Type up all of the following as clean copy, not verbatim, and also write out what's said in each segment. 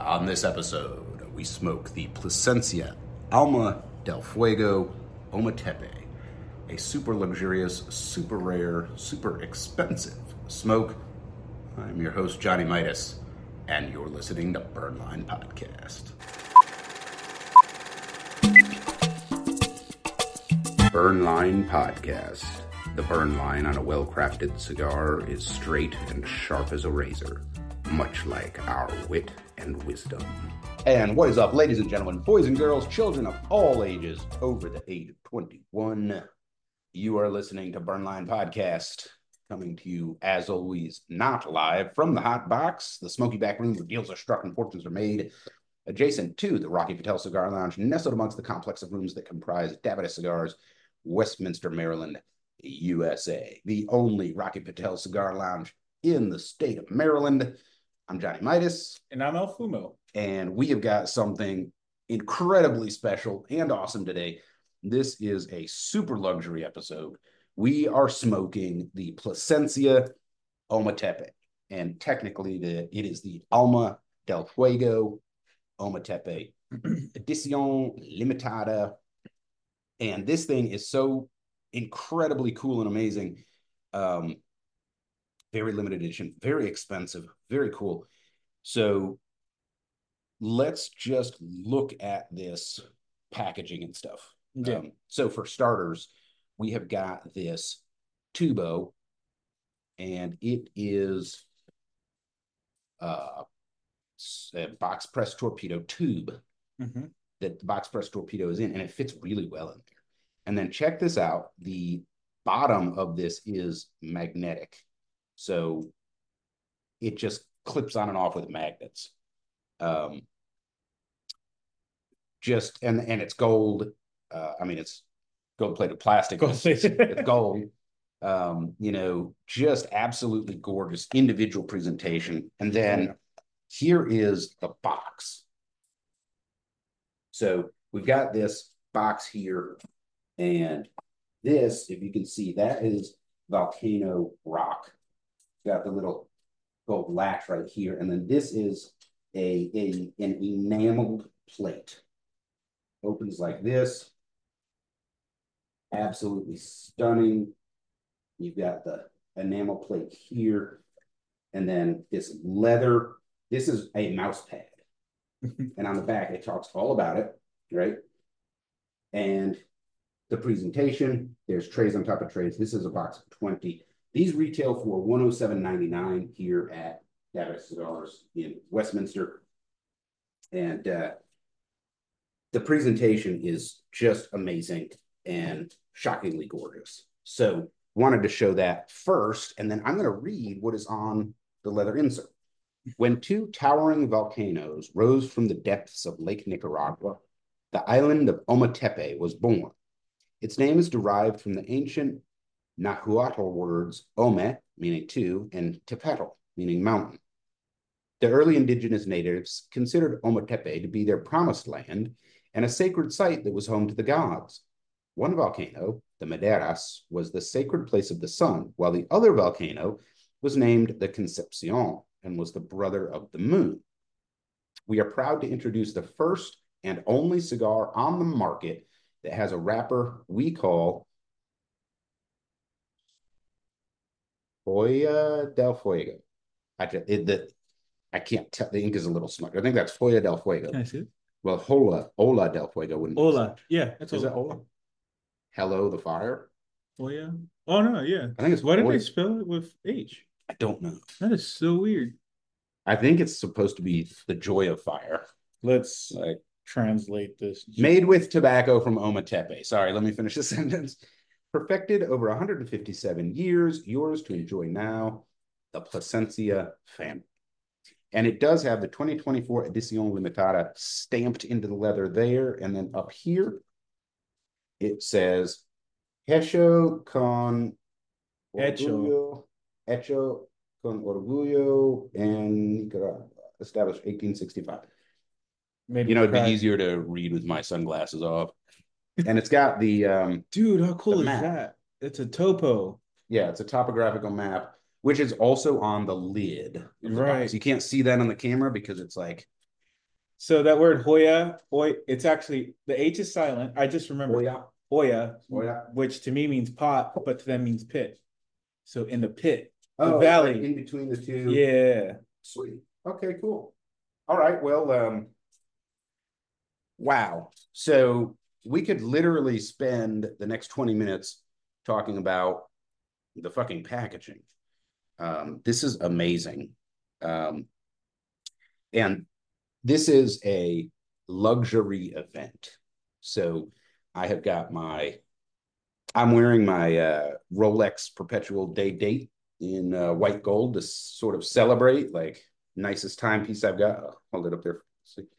On this episode, we smoke the Plasencia Alma del Fuego Ometepe, a super luxurious, super rare, super expensive smoke. I'm your host, Johnny Midas, and you're listening to Burnline Podcast. Burnline Podcast. The burn line on a well-crafted cigar is straight and sharp as a razor, much like our wit and wisdom. And what is up, ladies and gentlemen, boys and girls, children of all ages over the age of 21? You are listening to Burnline Podcast, coming to you, as always, not live from the Hot Box, the smoky back room where deals are struck and fortunes are made, adjacent to the Rocky Patel Cigar Lounge, nestled amongst the complex of rooms that comprise Davidoff Cigars, Westminster, Maryland, USA, the only Rocky Patel Cigar Lounge in the state of Maryland. I'm Johnny Midas. And I'm El Fumo. And we have got something incredibly special and awesome today. This is a super luxury episode. We are smoking the Plasencia Ometepe. And technically, it is the Alma del Fuego Ometepe Edición Limitada. And this thing is so incredibly cool and amazing. Very limited edition, very expensive, very cool. So let's just look at this packaging and stuff. Yeah. So for starters, we have got this tubo, and it is a box press torpedo tube that the box press torpedo is in, and it fits really well in there. And then check this out. The bottom of this is magnetic. So it just clips on and off with magnets. And it's gold. It's gold-plated plastic. It's gold. Just absolutely gorgeous individual presentation. And then here is the box. So we've got this box here. And this, if you can see, that is volcano rock. Got the little gold latch right here. And then this is an enameled plate. Opens like this. Absolutely stunning. You've got the enamel plate here. And then this leather. This is a mouse pad. And on the back, it talks all about it, right? And the presentation, there's trays on top of trays. This is a box of 20. These retail for $107.99 here at Davidoff Cigars in Westminster. And the presentation is just amazing and shockingly gorgeous. So wanted to show that first, and then I'm going to read what is on the leather insert. When two towering volcanoes rose from the depths of Lake Nicaragua, the island of Ometepe was born. Its name is derived from the ancient Nahuatl words Ome, meaning two, and Tepetl, meaning mountain. The early indigenous natives considered Ometepe to be their promised land and a sacred site that was home to the gods. One volcano, the Maderas, was the sacred place of the sun, while the other volcano was named the Concepcion and was the brother of the moon. We are proud to introduce the first and only cigar on the market that has a wrapper we call Folla del Fuego. I can't tell. The ink is a little smudged. I think that's Folla del Fuego. Can I see it? Well, Hola del Fuego wouldn't. Hola. Yeah. That's is it Hola? Hello, the fire. Oh, yeah. Oh, no. Yeah. I think it's. Why did they spell it with H? I don't know. That is so weird. I think it's supposed to be the joy of fire. Let's translate this. Made with tobacco from Ometepe. Sorry, let me finish the sentence. Perfected over 157 years, yours to enjoy now, the Plasencia family. And it does have the 2024 Edición Limitada stamped into the leather there. And then up here, it says, Hecho con orgullo, hecho con orgullo en Nicaragua, established 1865. Maybe it'd be easier to read with my sunglasses off. And it's got the dude, how cool is that? It's a topo. Yeah, it's a topographical map, which is also on the lid. Right. Box. You can't see that on the camera because it's like So that word it's actually the H is silent. I just remember Hoya, which to me means pot, but to them means pit. So in the pit, the valley, like in between the two. Yeah. Sweet. Okay, cool. All right. Well, wow. So we could literally spend the next 20 minutes talking about the fucking packaging. This is amazing. And this is a luxury event. So I have got I'm wearing my Rolex Perpetual Day Date in white gold to sort of celebrate, like, nicest timepiece I've got. I'll hold it up there.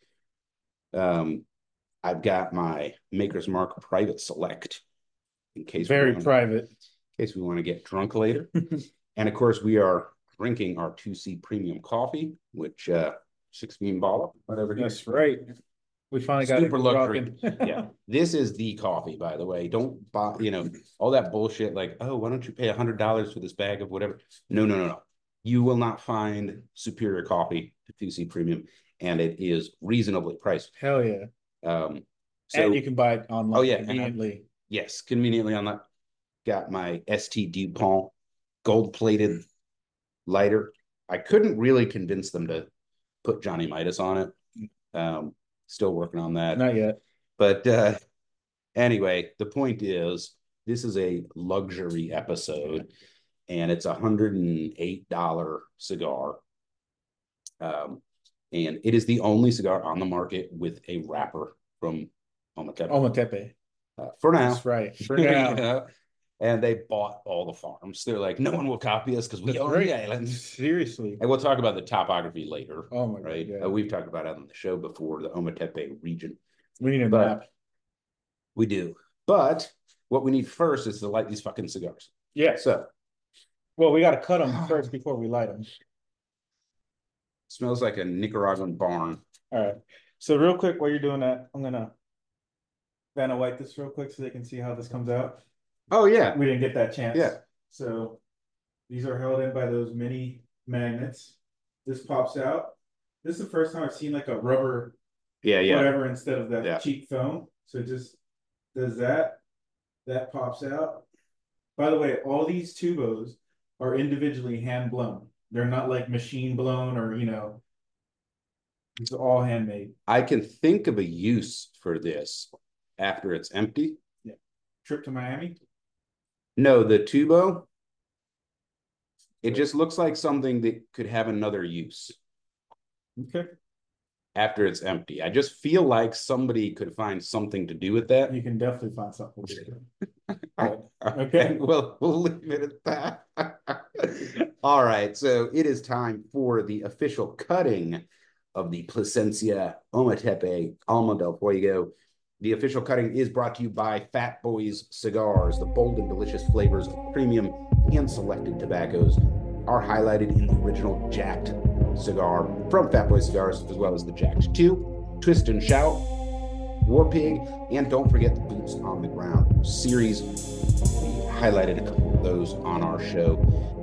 I've got my Maker's Mark Private Select in case private. In case we want to get drunk later. And of course, we are drinking our 2C premium coffee, which 16 ball, whatever. That's right. We finally got super luxury. Yeah, this is the coffee, by the way. Don't buy, all that bullshit. Like, oh, why don't you pay $100 for this bag of whatever? No. You will not find superior coffee to 2C premium, and it is reasonably priced. Hell yeah. And you can buy it online. Oh yeah, conveniently. Yes, conveniently online. Got my ST DuPont gold-plated lighter. I couldn't really convince them to put Johnny Midas on it. Still working on that. Not yet. But anyway, the point is, this is a luxury episode, and it's $108 cigar. And it is the only cigar on the market with a wrapper from Ometepe. For now. That's right. For now. Yeah. And they bought all the farms. They're like, no one will copy us because we own the islands. Seriously. And we'll talk about the topography later. Oh my right? God. We've talked about it on the show before, the Ometepe region. We need a map. We do. But what we need first is to light these fucking cigars. Yeah. So. Well, we got to cut them first before we light them. Smells like a Nicaraguan barn. All right. So real quick, while you're doing that, I'm going to Vanna wipe this real quick so they can see how this comes out. Oh, yeah. We didn't get that chance. Yeah. So these are held in by those mini magnets. This pops out. This is the first time I've seen like a rubber whatever instead of that cheap foam. So it just does that. That pops out. By the way, all these tubos are individually hand blown. They're not like machine blown or, it's all handmade. I can think of a use for this after it's empty. Yeah. Trip to Miami? No, the tubo. It just looks like something that could have another use. Okay. After it's empty. I just feel like somebody could find something to do with that. You can definitely find something to do. Okay. Well, we'll leave it at that. All right. So it is time for the official cutting of the Plasencia Ometepe Alma del Fuego. The official cutting is brought to you by Fat Boys Cigars. The bold and delicious flavors of premium and selected tobaccos are highlighted in the original Jacked cigar from Fat Boy Cigars, as well as the Jacked 2, Twist and Shout, War Pig, and don't forget the Boots on the Ground series. We highlighted a couple of those on our show.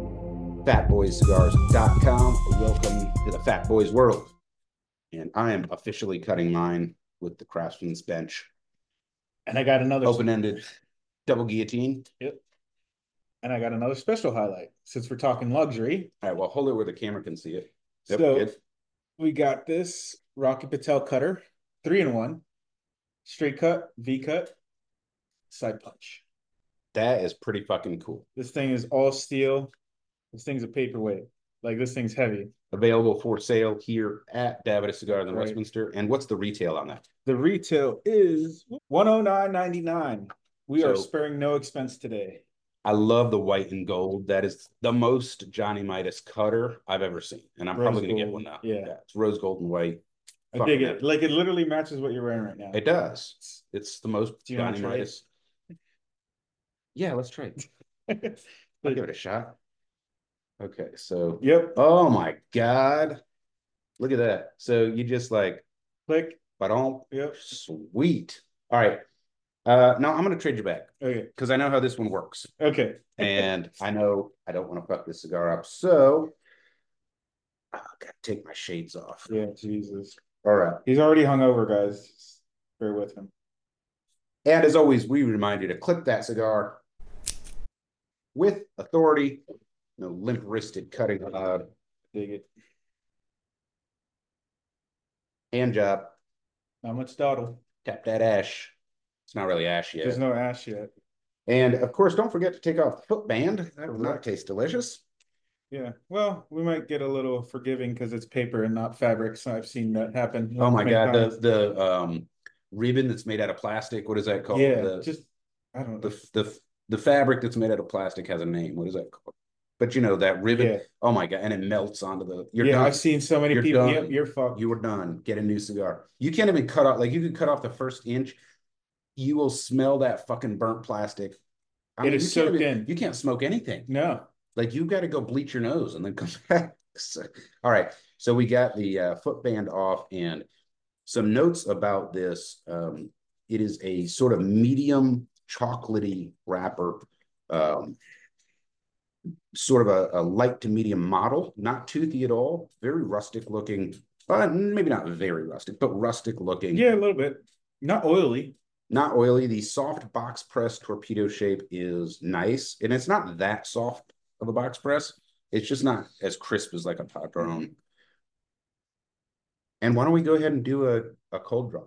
FatBoysCigars.com. Welcome to the Fat Boys world. And I am officially cutting mine with the Craftsman's bench. And I got another open-ended double guillotine. Yep. And I got another special highlight since we're talking luxury. All right, well, hold it where the camera can see it. Yep, so good. We got this Rocky Patel cutter, 3-in-1, straight cut, V cut, side punch. That is pretty fucking cool. This thing is all steel. This thing's a paperweight. Like, this thing's heavy. Available for sale here at Davidoff Cigars in Westminster. And what's the retail on that? The retail is $109.99. We are sparing no expense today. I love the white and gold. That is the most Johnny Midas cutter I've ever seen. And I'm probably going to get one now. Yeah. It's rose gold and white. I dig it. Like, it literally matches what you're wearing right now. It does. It's the most Johnny Midas. Yeah, let's try it. I'll give it a shot. Okay, so. Yep. Oh, my God. Look at that. So you just like. Click. Yep. Sweet. All right. No, I'm going to trade you back. Okay. Because I know how this one works. Okay. And I know I don't want to fuck this cigar up. So, I got to take my shades off. Yeah, Jesus. All right. He's already hungover, guys. Just bear with him. And as always, we remind you to clip that cigar with authority. No limp-wristed cutting allowed. Dig it. Hand job. Not much dawdle. Tap that ash. It's not really ash yet. There's no ash yet. And of course, don't forget to take off the foot band. That will not taste delicious. Yeah. Well, we might get a little forgiving because it's paper and not fabric. So I've seen that happen. Oh my God. The ribbon that's made out of plastic. What is that called? Yeah. I don't know. The fabric that's made out of plastic has a name. What is that called? But you know, that ribbon. Yeah. Oh my God. And it melts onto the. You're done. I've seen so many people. Yep, you're fucked. You were done. Get a new cigar. You can't even cut off. Like you could cut off the first inch. You will smell that fucking burnt plastic. It is soaked in. You can't smoke anything. No. Like you've got to go bleach your nose and then come back. So, all right. So we got the foot band off and some notes about this. It is a sort of medium chocolatey wrapper. Sort of a light to medium model, not toothy at all. Very rustic looking. Maybe not very rustic, but rustic looking. Yeah, a little bit. Not oily. Not oily. The soft box press torpedo shape is nice. And it's not that soft of a box press. It's just not as crisp as like a Padron. And why don't we go ahead and do a cold draw?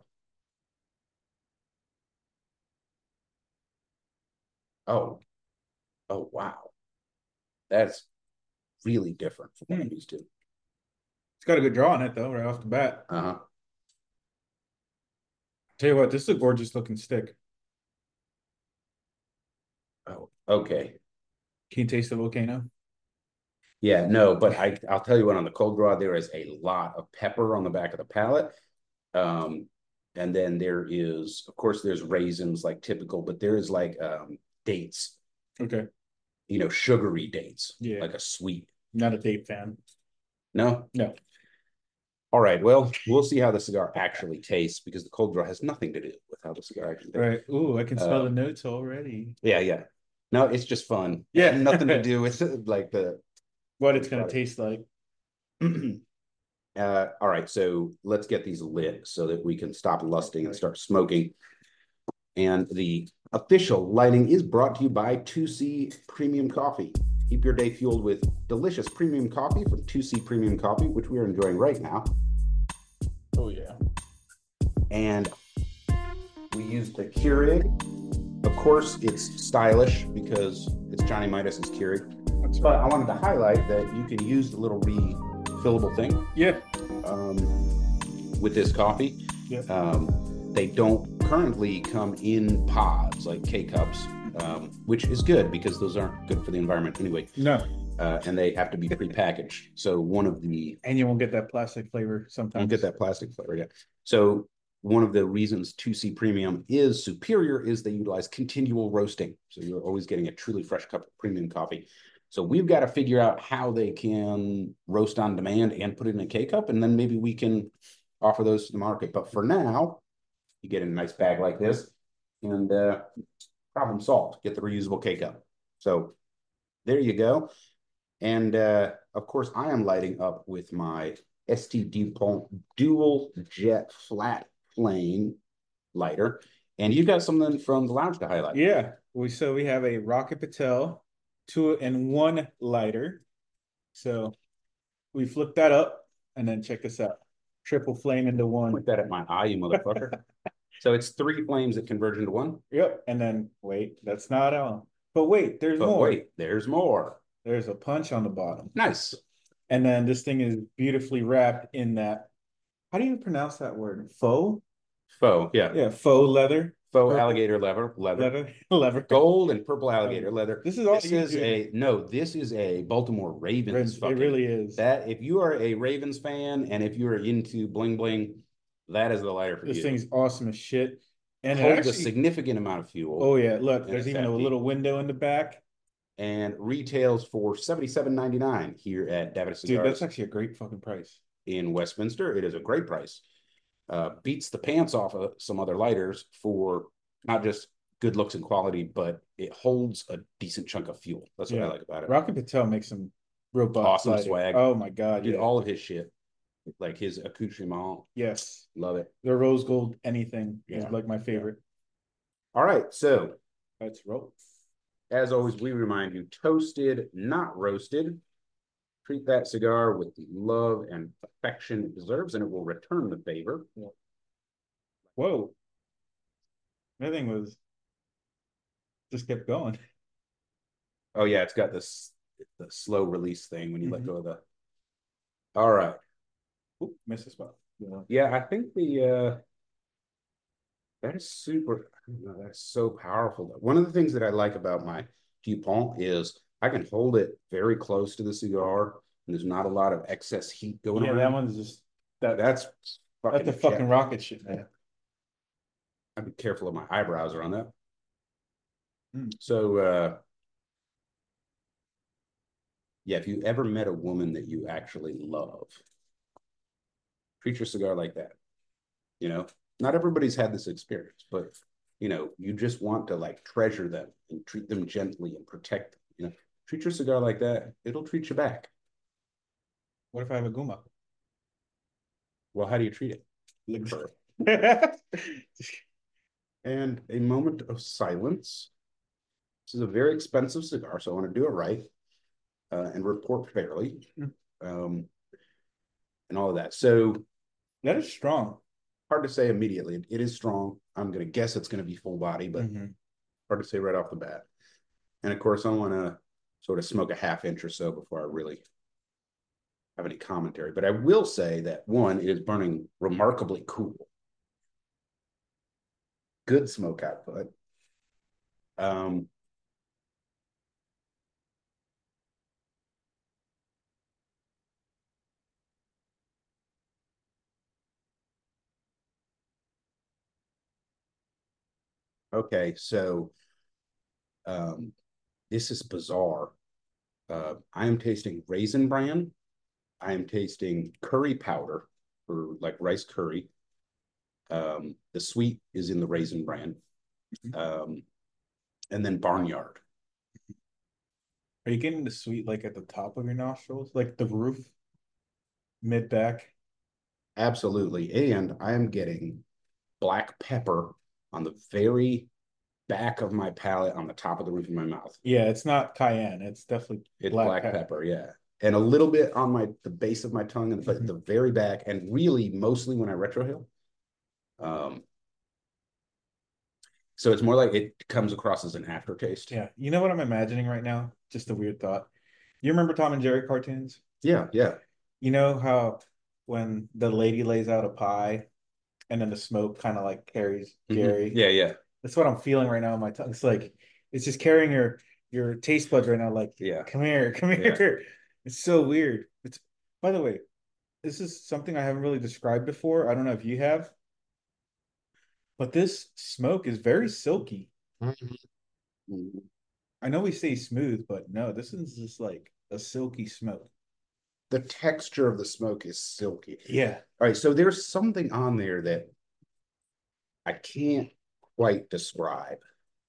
Oh, wow. That's really different from what I'm used to. It's got a good draw on it, though, right off the bat. Uh-huh. Tell you what, this is a gorgeous looking stick. Oh, okay. Can you taste the volcano? Yeah, no, but I'll tell you what, on the cold draw, there is a lot of pepper on the back of the palate. And then there is, of course, there's raisins like typical, but there is like dates. Okay. You know, sugary dates. Yeah. Like a sweet. Not a date fan. No? No. All right. Well, we'll see how the cigar actually tastes because the cold draw has nothing to do with how the cigar actually tastes. Right. Ooh, I can smell the notes already. Yeah, yeah. No, it's just fun. Yeah. Nothing to do with like what it's going to taste like. All right. So let's get these lit so that we can stop lusting and start smoking. And the official lighting is brought to you by 2C Premium Coffee. Keep your day fueled with delicious premium coffee from 2C Premium Coffee, which we are enjoying right now. Oh, yeah. And we use the Keurig. Of course, it's stylish because it's Johnny Midas's Keurig. But I wanted to highlight that you can use the little refillable thing. Yeah. With this coffee. Yeah. They don't currently come in pods like K-Cups, which is good because those aren't good for the environment anyway. No. And they have to be prepackaged. So one of the... And you won't get that plastic flavor sometimes. Won't get that plastic flavor, yeah. So one of the reasons 2C Premium is superior is they utilize continual roasting. So you're always getting a truly fresh cup of premium coffee. So we've got to figure out how they can roast on demand and put it in a K-Cup, and then maybe we can offer those to the market. But for now, you get in a nice bag like this, and problem solved. Get the reusable K-Cup. So there you go. And of course, I am lighting up with my ST DuPont Dual Jet Flat Flame lighter. And you've got something from the lounge to highlight. Yeah. So we have a Rocket Patel 2-in-1 lighter. So we flip that up and then check this out. Triple flame into one. Put that at my eye, you motherfucker. So it's 3 flames that converge into one? Yep. And then wait, that's not all. But wait, there's more. Wait, there's more. There's a punch on the bottom. Nice. And then this thing is beautifully wrapped in that. How do you pronounce that word? Faux? Faux, yeah. Yeah, faux leather. Faux purple. Alligator leather. Leather. Gold and purple alligator leather. This is all. This is a Baltimore Ravens. It really is. That if you are a Ravens fan and if you are into bling bling, that is the lighter for you. This thing's awesome as shit. And it holds a significant amount of fuel. Oh yeah, look, there's even a little window in the back. And retails for $77.99 here at Davidoff Cigars. Dude, that's actually a great fucking price. In Westminster, it is a great price. Beats the pants off of some other lighters for not just good looks and quality, but it holds a decent chunk of fuel. That's what I like about it. Rocket Patel makes some robust awesome lighting. swag. Oh my god, dude, all of his shit. like his accoutrement. Yes. Love it. The rose gold anything is like my favorite. All right, so let's roll. As always, we remind you, toasted, not roasted. Treat that cigar with the love and affection it deserves, and it will return the favor. Whoa. That thing was just kept going. Oh yeah, it's got this the slow release thing when you let go of the. All right. Oop, missed a spot. Yeah, I think the that is super. That's so powerful. One of the things that I like about my Dupont is I can hold it very close to the cigar, and there's not a lot of excess heat going around. Yeah, that one's just that's a fucking rocket ship, man. I'd be careful of my eyebrows around that. So yeah, if you ever met a woman that you actually love, treat your cigar like that. You know, not everybody's had this experience, but you know, you just want to like treasure them and treat them gently and protect them. You know, treat your cigar like that. It'll treat you back. What if I have a Guma? Well, how do you treat it? Lick her. And a moment of silence. This is a very expensive cigar, so I want to do it right and report fairly, and all of that. So that is strong. Hard to say immediately. It is strong. I'm going to guess it's going to be full body, but hard to say right off the bat. And of course, I want to sort of smoke a half inch or so before I really have any commentary. But I will say that one, it is burning remarkably cool. Good smoke output. Okay, so this is bizarre. I am tasting Raisin Bran. I am tasting curry powder for like rice curry. The sweet is in the Raisin Bran. And then Barnyard. Are you getting the sweet like at the top of your nostrils, like the roof, mid back? Absolutely. And I am getting black pepper on the very back of my palate on the top of the roof of my mouth. Yeah, it's not cayenne. It's definitely black pepper. Yeah. And a little bit on the base of my tongue, and but the very back, and really mostly when I retrohale. So it's more like it comes across as an aftertaste. Yeah. You know what I'm imagining right now? Just a weird thought. You remember Tom and Jerry cartoons? Yeah, yeah. You know how when the lady lays out a pie and then the smoke kind of like carries Jerry? Yeah, yeah. That's what I'm feeling right now in my tongue. It's like it's just carrying your taste buds right now, like, yeah, come here. It's so weird. It's, by the way, this is something I haven't really described before. I don't know if you have, but this smoke is very silky. I know we say smooth, but no, this is just like a silky smoke. The texture of the smoke is silky. Yeah. All right, so there's something on there that I can't quite describe.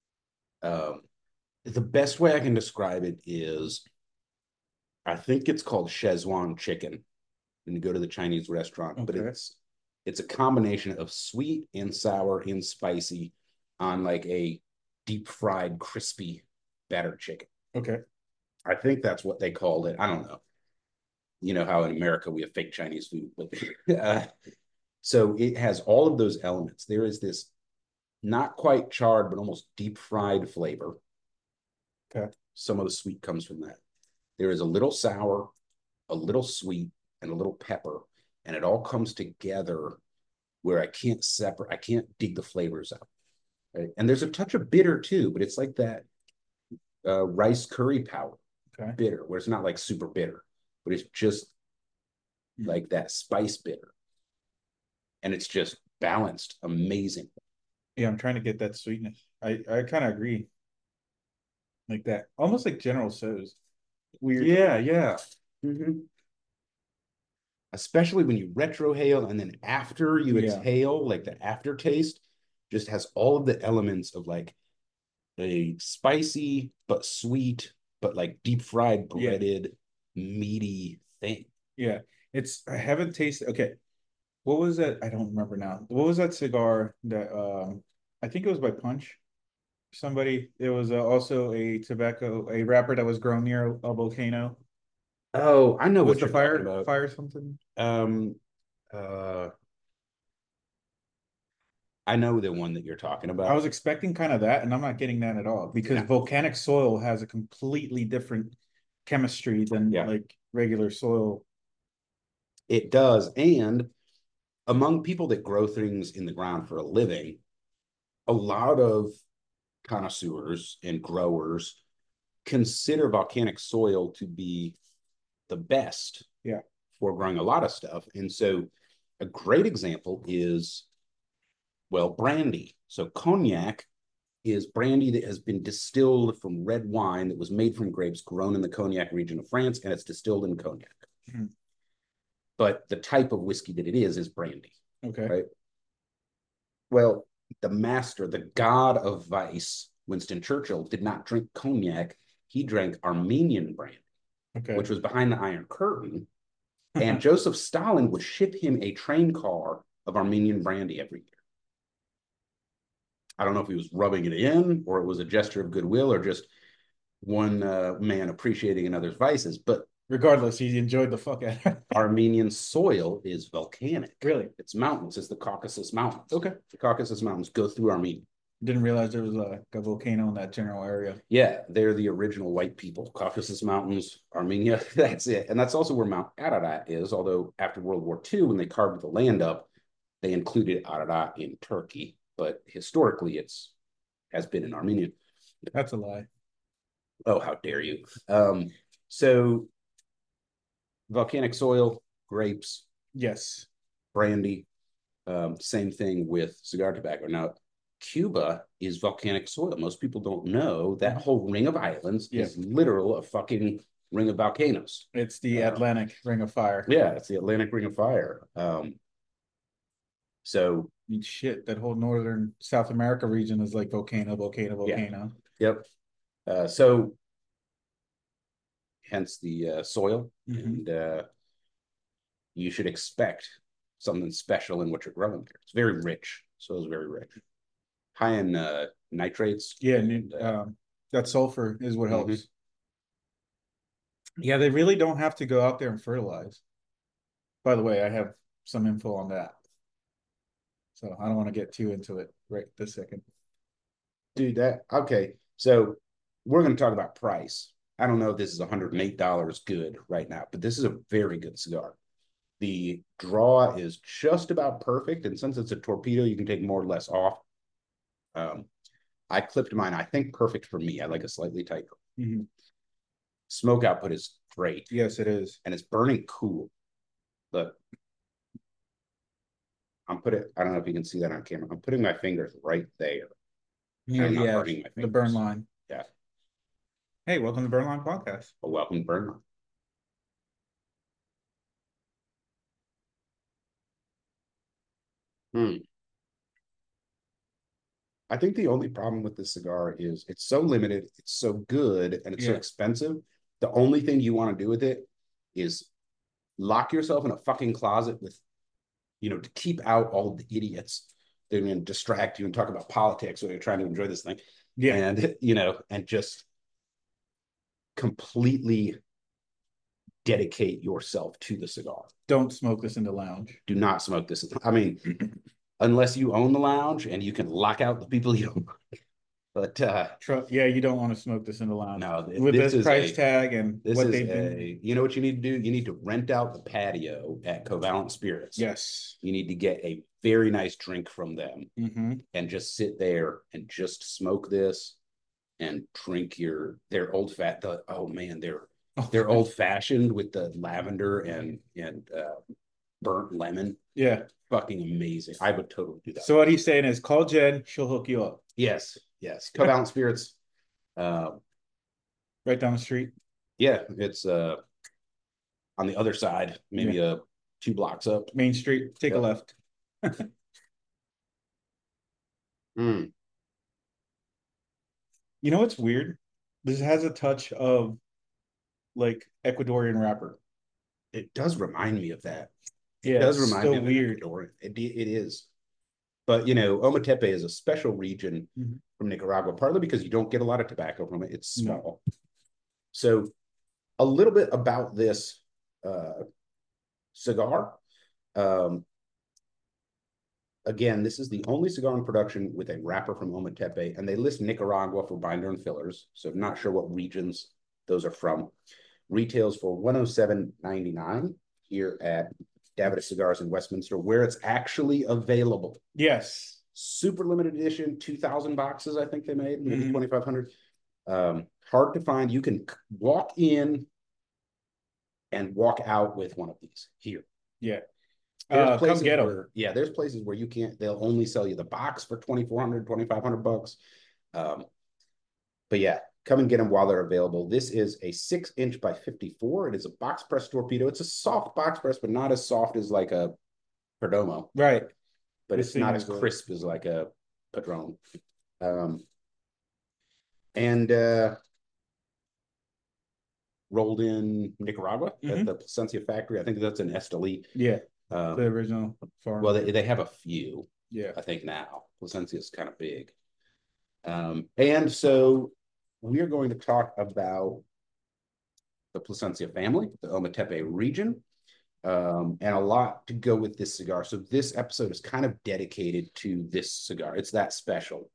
The best way I can describe it is, I think it's called Szechuan chicken when you go to the Chinese restaurant, but it's a combination of sweet and sour and spicy on like a deep fried, crispy battered chicken. Okay. I think that's what they called it. I don't know. You know how in America we have fake Chinese food, but so it has all of those elements. There is this not quite charred, but almost deep fried flavor. Okay. Some of the sweet comes from that. There is a little sour, a little sweet, and a little pepper, and it all comes together where I can't dig the flavors out. Right? And there's a touch of bitter too, but it's like that rice curry powder, bitter, where it's not like super bitter, but it's just like that spice bitter. And it's just balanced amazing. Yeah, I'm trying to get that sweetness. I kind of agree. Like that, almost like General Tso's. Weird. Yeah. Especially when you retrohale and then after you exhale, like the aftertaste just has all of the elements of like a spicy but sweet but like deep fried breaded meaty thing. Yeah. I haven't tasted. Okay, what was that? I don't remember now. What was that cigar that I think it was by Punch. Somebody. It was also a wrapper that was grown near a volcano. Oh, I know Was what the you're talking fire about. fire something? Um, uh, I know the one that you're talking I was about. expecting kind of that, and I'm not getting that at all because Yeah, volcanic soil has a completely different chemistry than yeah, like regular soil. it does. And among people that grow things in the ground for a living, a lot of connoisseurs and growers consider volcanic soil to be the best Yeah. for growing a lot of stuff. And so a great example is, well, brandy. So cognac is brandy that has been distilled from red wine that was made from grapes grown in the Cognac region of France, and it's distilled in cognac. Mm-hmm. But the type of whiskey that it is brandy. Okay. Right. Well, the master, the god of vice, Winston Churchill, did not drink cognac. He drank Armenian brandy, Okay. which was behind the Iron Curtain. And Joseph Stalin would ship him a train car of Armenian brandy every year. I don't know if he was rubbing it in or it was a gesture of goodwill or just one man appreciating another's vices. But regardless, he enjoyed the fuck out of it. Armenian soil is volcanic. Really? It's mountains. It's the Caucasus Mountains. Okay. The Caucasus Mountains go through Armenia. Didn't realize there was a volcano in that general area. Yeah, they're the original white people. Caucasus Mountains, Armenia, that's it. And that's also where Mount Ararat is, although after World War II, when they carved the land up, they included Ararat in Turkey. But historically, it's has been in Armenia. That's a lie. Oh, how dare you. So volcanic soil, grapes, Yes. brandy, same thing with cigar tobacco. Now, Cuba is volcanic soil. Most people don't know that whole ring of islands is literal a fucking ring of volcanoes. It's the Atlantic Ring of Fire. Yeah, it's the Atlantic Ring of Fire. So shit, that whole northern South America region is like volcano. Yeah. Yep. So hence the soil, and you should expect something special in what you're growing there. It's very rich. Soil is very rich. High in nitrates. Yeah, and that sulfur is what helps. Yeah, they really don't have to go out there and fertilize. By the way, I have some info on that. So I don't want to get too into it right this second. Dude, okay. So we're going to talk about price. I don't know if this is $108 good right now, but this is a very good cigar. The draw is just about perfect. And since it's a torpedo, you can take more or less off. I clipped mine, I think perfect for me. I like a slightly tighter. Smoke output is great. Yes, it is. And it's burning cool. Look. I don't know if you can see that on camera. I'm putting my fingers right there. Near the edge, the burn line. Yeah. Hey, welcome to Burn Line Podcast. Well, welcome to Burn Line. I think the only problem with this cigar is it's so limited, it's so good, and it's so expensive. The only thing you want to do with it is lock yourself in a fucking closet with, to keep out all the idiots that are going to distract you and talk about politics when you're trying to enjoy this thing. Yeah. And, and just completely dedicate yourself to the cigar. Don't smoke this in the lounge. Do not smoke this. I mean, unless you own the lounge and you can lock out the people you don't like. But you don't want to smoke this in the lounge. No, with this price tag and what they've been. You know what you need to do? You need to rent out the patio at Covalent Spirits. Yes. You need to get a very nice drink from them and just sit there and just smoke this and drink their old fat. Oh man, they're old fashioned with the lavender and burnt lemon. Yeah. Fucking amazing. I would totally do that. So what he's saying is call Jen, she'll hook you up. Yes. Covalent Spirits. Right down the street. Yeah, it's on the other side, maybe 2 blocks up. Main Street. Take a left. You know what's weird? This has a touch of like Ecuadorian wrapper. It does remind me of that. Yeah, it does remind me of weird. It is. But, Ometepe is a special region from Nicaragua, partly because you don't get a lot of tobacco from it. It's small. No. So a little bit about this cigar. Again, this is the only cigar in production with a wrapper from Ometepe, and they list Nicaragua for binder and fillers. So I'm not sure what regions those are from. Retails for $107.99 here at Davidoff Cigars in Westminster, where it's actually available. Yes. Super limited edition, 2,000 boxes, I think they made, maybe 2,500. Hard to find. You can walk in and walk out with one of these here. Yeah. There's places come get them. There's places where you can't, they'll only sell you the box for $2,400, $2,500. But yeah, come and get them while they're available. This is a 6-inch by 54. It is a box press torpedo. It's a soft box press, but not as soft as like a Perdomo. Right. But it's not as crisp as like a Padron. And rolled in Nicaragua at the Plasencia factory. I think that's an Esteli. Yeah. The original farm. Well, they have a few. Yeah. I think now. Plasencia is kind of big. And so we're going to talk about the Plasencia family, the Ometepe region, and a lot to go with this cigar. So this episode is kind of dedicated to this cigar. It's that special.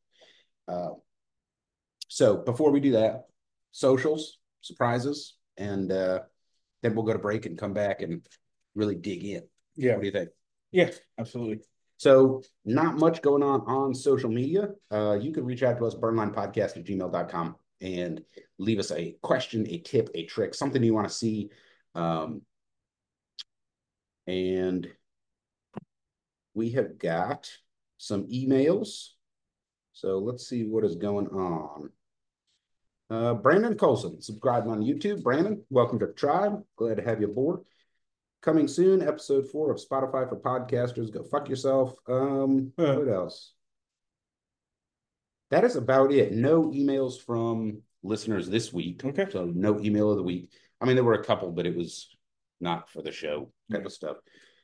So before we do that, socials, surprises, and then we'll go to break and come back and really dig in. Yeah. What do you think? Yeah, absolutely. So not much going on social media. You can reach out to us, burnlinepodcast@gmail.com, and leave us a question, a tip, a trick, something you want to see. And we have got some emails. So let's see what is going on. Brandon Colson, subscribe on YouTube. Brandon, welcome to the tribe. Glad to have you aboard. Coming soon, episode 4 of Spotify for Podcasters. Go fuck yourself. What else? That is about it. No emails from listeners this week. Okay. So no email of the week. I mean, there were a couple, but it was not for the show type of stuff.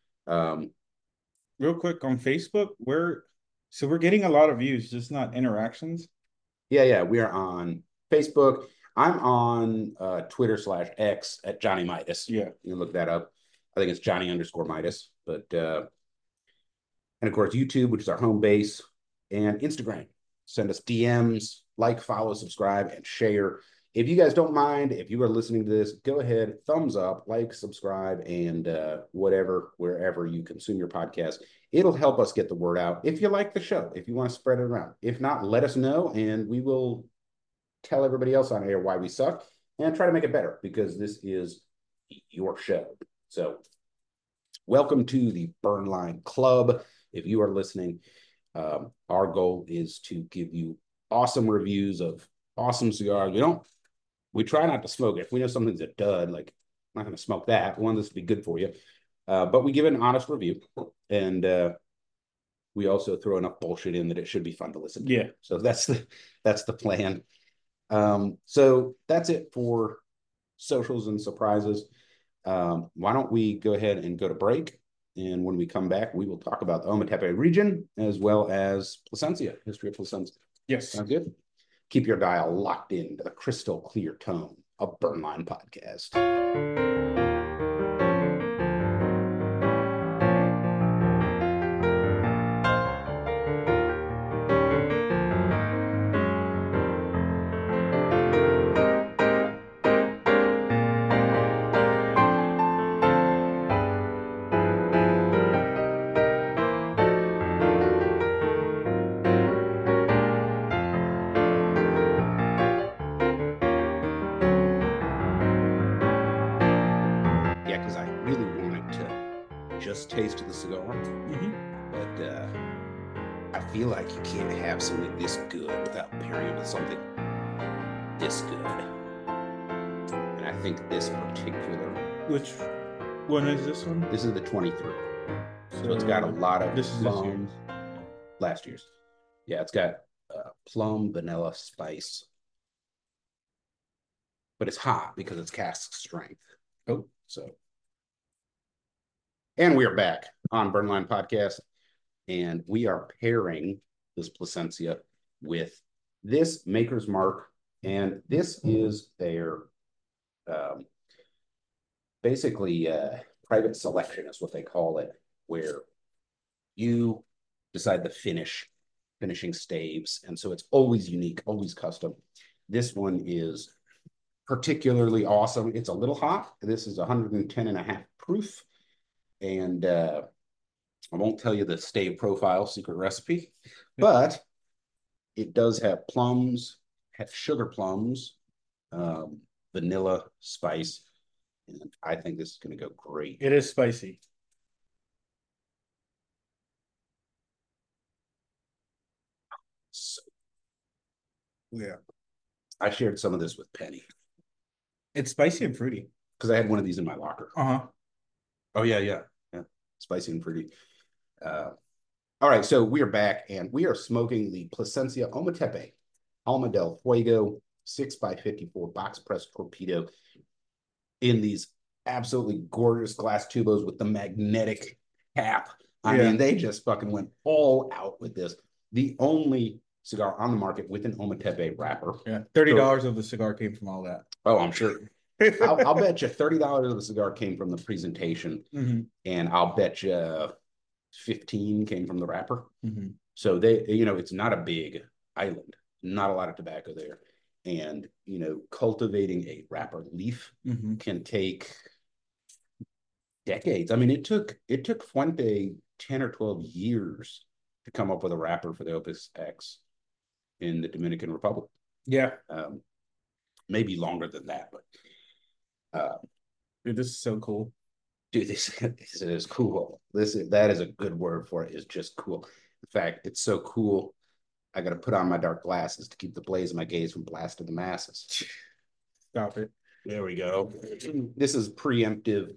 Real quick on Facebook, we're getting a lot of views, just not interactions. Yeah. We are on Facebook. I'm on Twitter/X at Johnny Midas. Yeah. You can look that up. I think it's Johnny_Midas. But and of course YouTube, which is our home base, and Instagram. Send us DMs, like, follow, subscribe, and share. If you guys don't mind, if you are listening to this, go ahead, thumbs up, like, subscribe, and wherever you consume your podcast. It'll help us get the word out. If you like the show, if you want to spread it around. If not, let us know, and we will tell everybody else on air why we suck and try to make it better, because this is your show. So welcome to the Burn Line Club. If you are listening, our goal is to give you awesome reviews of awesome cigars. We try not to smoke it. If we know something's a dud, like, I'm not going to smoke that. We want this to be good for you. But we give an honest review, and we also throw enough bullshit in that it should be fun to listen to. Yeah. So that's the plan. So that's it for socials and surprises. Why don't we go ahead and go to break? And when we come back, we will talk about the Ometepe region as well as Plasencia, history of Plasencia. Yes. Sounds good. Keep your dial locked into the crystal clear tone of Burn Line Podcast. Taste of the cigar, but I feel like you can't have something this good without pairing it with something this good. And I think this particular, which one is this one? This is the 23. So it's got a lot of plum. Last year's. Yeah, it's got plum, vanilla, spice, but it's hot because it's cask strength. Oh, so And we are back on Burnline Podcast, and we are pairing this Plasencia with this Maker's Mark, and this is their basically private selection is what they call it, where you decide the finishing staves, and so it's always unique, always custom. This one is particularly awesome. It's a little hot. This is 110.5 proof. And I won't tell you the stave profile secret recipe, but it does have plums, have sugar plums, vanilla, spice, and I think this is going to go great. It is spicy. So, yeah. I shared some of this with Penny. It's spicy and fruity. Because I had one of these in my locker. Uh-huh. Oh, yeah. Spicy and fruity. All right, so we are back, and we are smoking the Plasencia Ometepe Alma del Fuego 6x54 box press torpedo in these absolutely gorgeous glass tubos with the magnetic cap. I mean, they just fucking went all out with this. The only cigar on the market with an Ometepe wrapper. Yeah, $30 of the cigar came from all that. Oh, I'm sure. I'll bet you $30 of the cigar came from the presentation, and I'll bet you 15 came from the wrapper. So they, it's not a big island, not a lot of tobacco there. And, cultivating a wrapper leaf can take decades. I mean, it took Fuente 10 or 12 years to come up with a wrapper for the Opus X in the Dominican Republic. Yeah. Maybe longer than that, but dude, this is so cool. Dude, this is cool. That is a good word for it. Is just cool. In fact, it's so cool. I got to put on my dark glasses to keep the blaze of my gaze from blasting the masses. Stop it. There we go. This is preemptive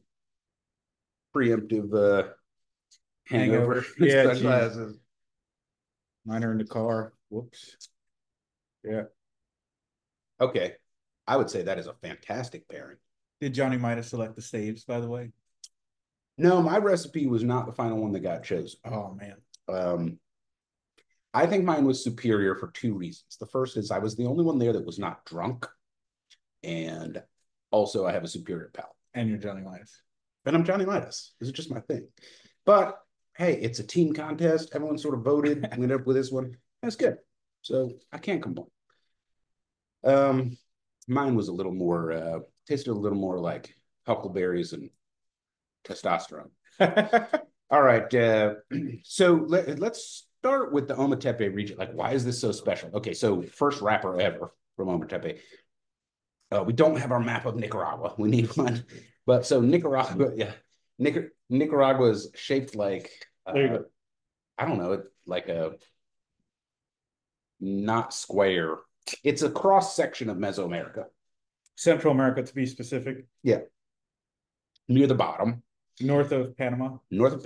hangover. Yeah, glasses. Mine are in the car. Whoops. Yeah. Okay. I would say that is a fantastic pairing. Did Johnny Midas select the staves, by the way? No, my recipe was not the final one that got chosen. Oh, man. I think mine was superior for two reasons. The first is I was the only one there that was not drunk. And also I have a superior palate. And you're Johnny Midas. And I'm Johnny Midas. This is just my thing. But, hey, it's a team contest. Everyone sort of voted. We ended up with this one. That's good. So I can't complain. Mine was a little more, tasted a little more like huckleberries and testosterone. All right. So let's start with the Ometepe region. Like, why is this so special? Okay, so first wrapper ever from Ometepe. We don't have our map of Nicaragua. We need one. But so Nicaragua, yeah. Nicaragua is shaped like, I don't know, like a not square. It's a cross section of Mesoamerica. Central America, to be specific. Yeah. Near the bottom. North of Panama.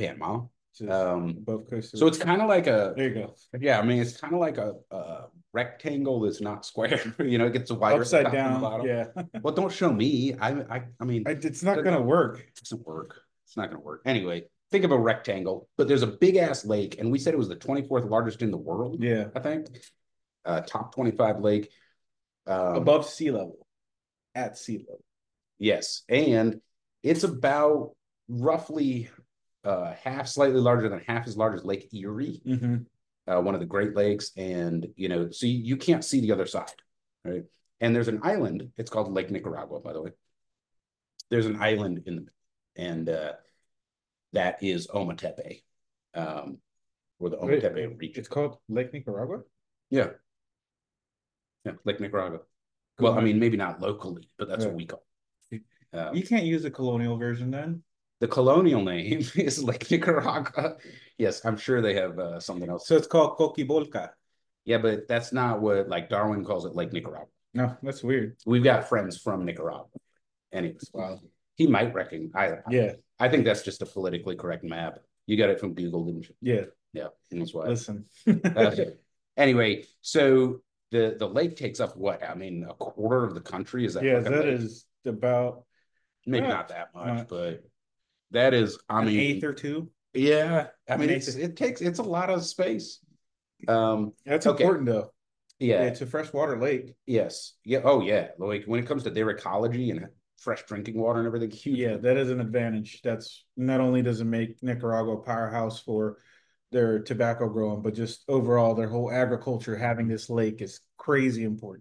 Both coasts. So it's kind of like a. There you go. Yeah, I mean, it's kind of like a rectangle that's not square. It gets a wider upside down. Yeah. Well, don't show me. I mean, it's not going to work. It doesn't work. It's not going to work. Anyway, think of a rectangle, but there's a big ass lake, and we said it was the 24th largest in the world. Yeah, I think. Top 25 lake. Above sea level. At sea level. Yes, and it's about roughly half, slightly larger than half as large as Lake Erie, one of the Great Lakes, and so you can't see the other side, right? And there's an island. It's called Lake Nicaragua, by the way. There's an island and that is Ometepe, or the Ometepe region. It's called Lake Nicaragua. Yeah, Lake Nicaragua. Well, I mean, maybe not locally, but that's what we call it. You can't use the colonial version then. The colonial name is Lake Nicaragua. Yes, I'm sure they have something else. So it's called Coquibolca. Yeah, but that's not what, like, Darwin calls it Lake Nicaragua. No, that's weird. We've got friends from Nicaragua. Anyways, wow. He might recognize. Yeah. I think that's just a politically correct map. You got it from Google, didn't you? Yeah. Yeah, that's why. Listen. Anyway, so the lake takes up what? I mean, a quarter of the country? Is that? Yeah, that is about. Maybe not that much, but That is, I mean, eighth or two. Yeah, I mean, it's a lot of space. That's important though. Yeah, it's a freshwater lake. Yes. Yeah. Oh, yeah. Like when it comes to their ecology and fresh drinking water and everything, huge. Yeah, that is an advantage. That's not only does it make Nicaragua a powerhouse for their tobacco growing, but just overall their whole agriculture. Having this lake is crazy important.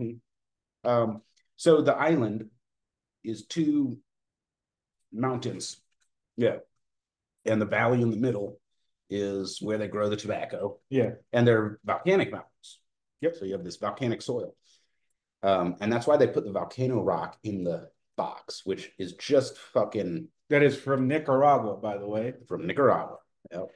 So the island is 2 mountains. Yeah. And the valley in the middle is where they grow the tobacco. Yeah. And they're volcanic mountains. Yep. So you have this volcanic soil. And that's why they put the volcano rock in the box, which is just fucking. That is from Nicaragua, by the way. From Nicaragua. Yep.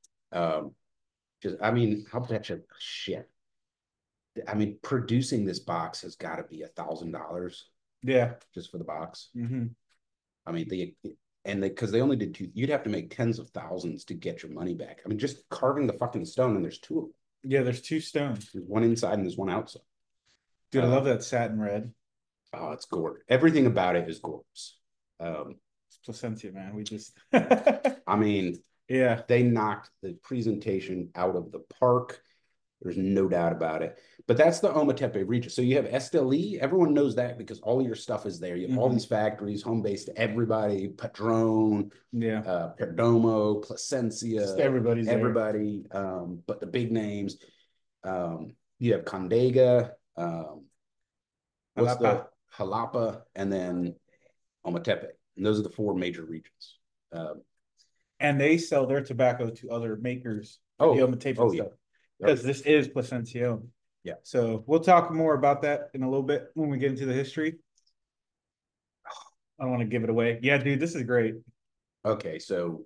I mean, I'll bet you shit. I mean, producing this box has got to be $1,000. Yeah. Just for the box. Mm-hmm. I mean, because they only did 2, you'd have to make tens of thousands to get your money back. I mean, just carving the fucking stone, and there's 2 of them. Yeah, there's 2 stones. There's one inside and there's one outside. Dude, I love that satin red. Oh, it's gorgeous. Everything about it is gorgeous. It's Plasencia, man. We just I mean, yeah, they knocked the presentation out of the park. There's no doubt about it. But that's the Ometepe region. So you have Esteli. Everyone knows that because all your stuff is there. You have all these factories, home base to everybody, Padron, Perdomo, Plasencia. Just everybody. But the big names. You have Condega, Jalapa, and then Ometepe. And those are the 4 major regions. And they sell their tobacco to other makers. Because this is Plasencia. Yeah. So we'll talk more about that in a little bit when we get into the history. I don't want to give it away. Yeah, dude, this is great. Okay, so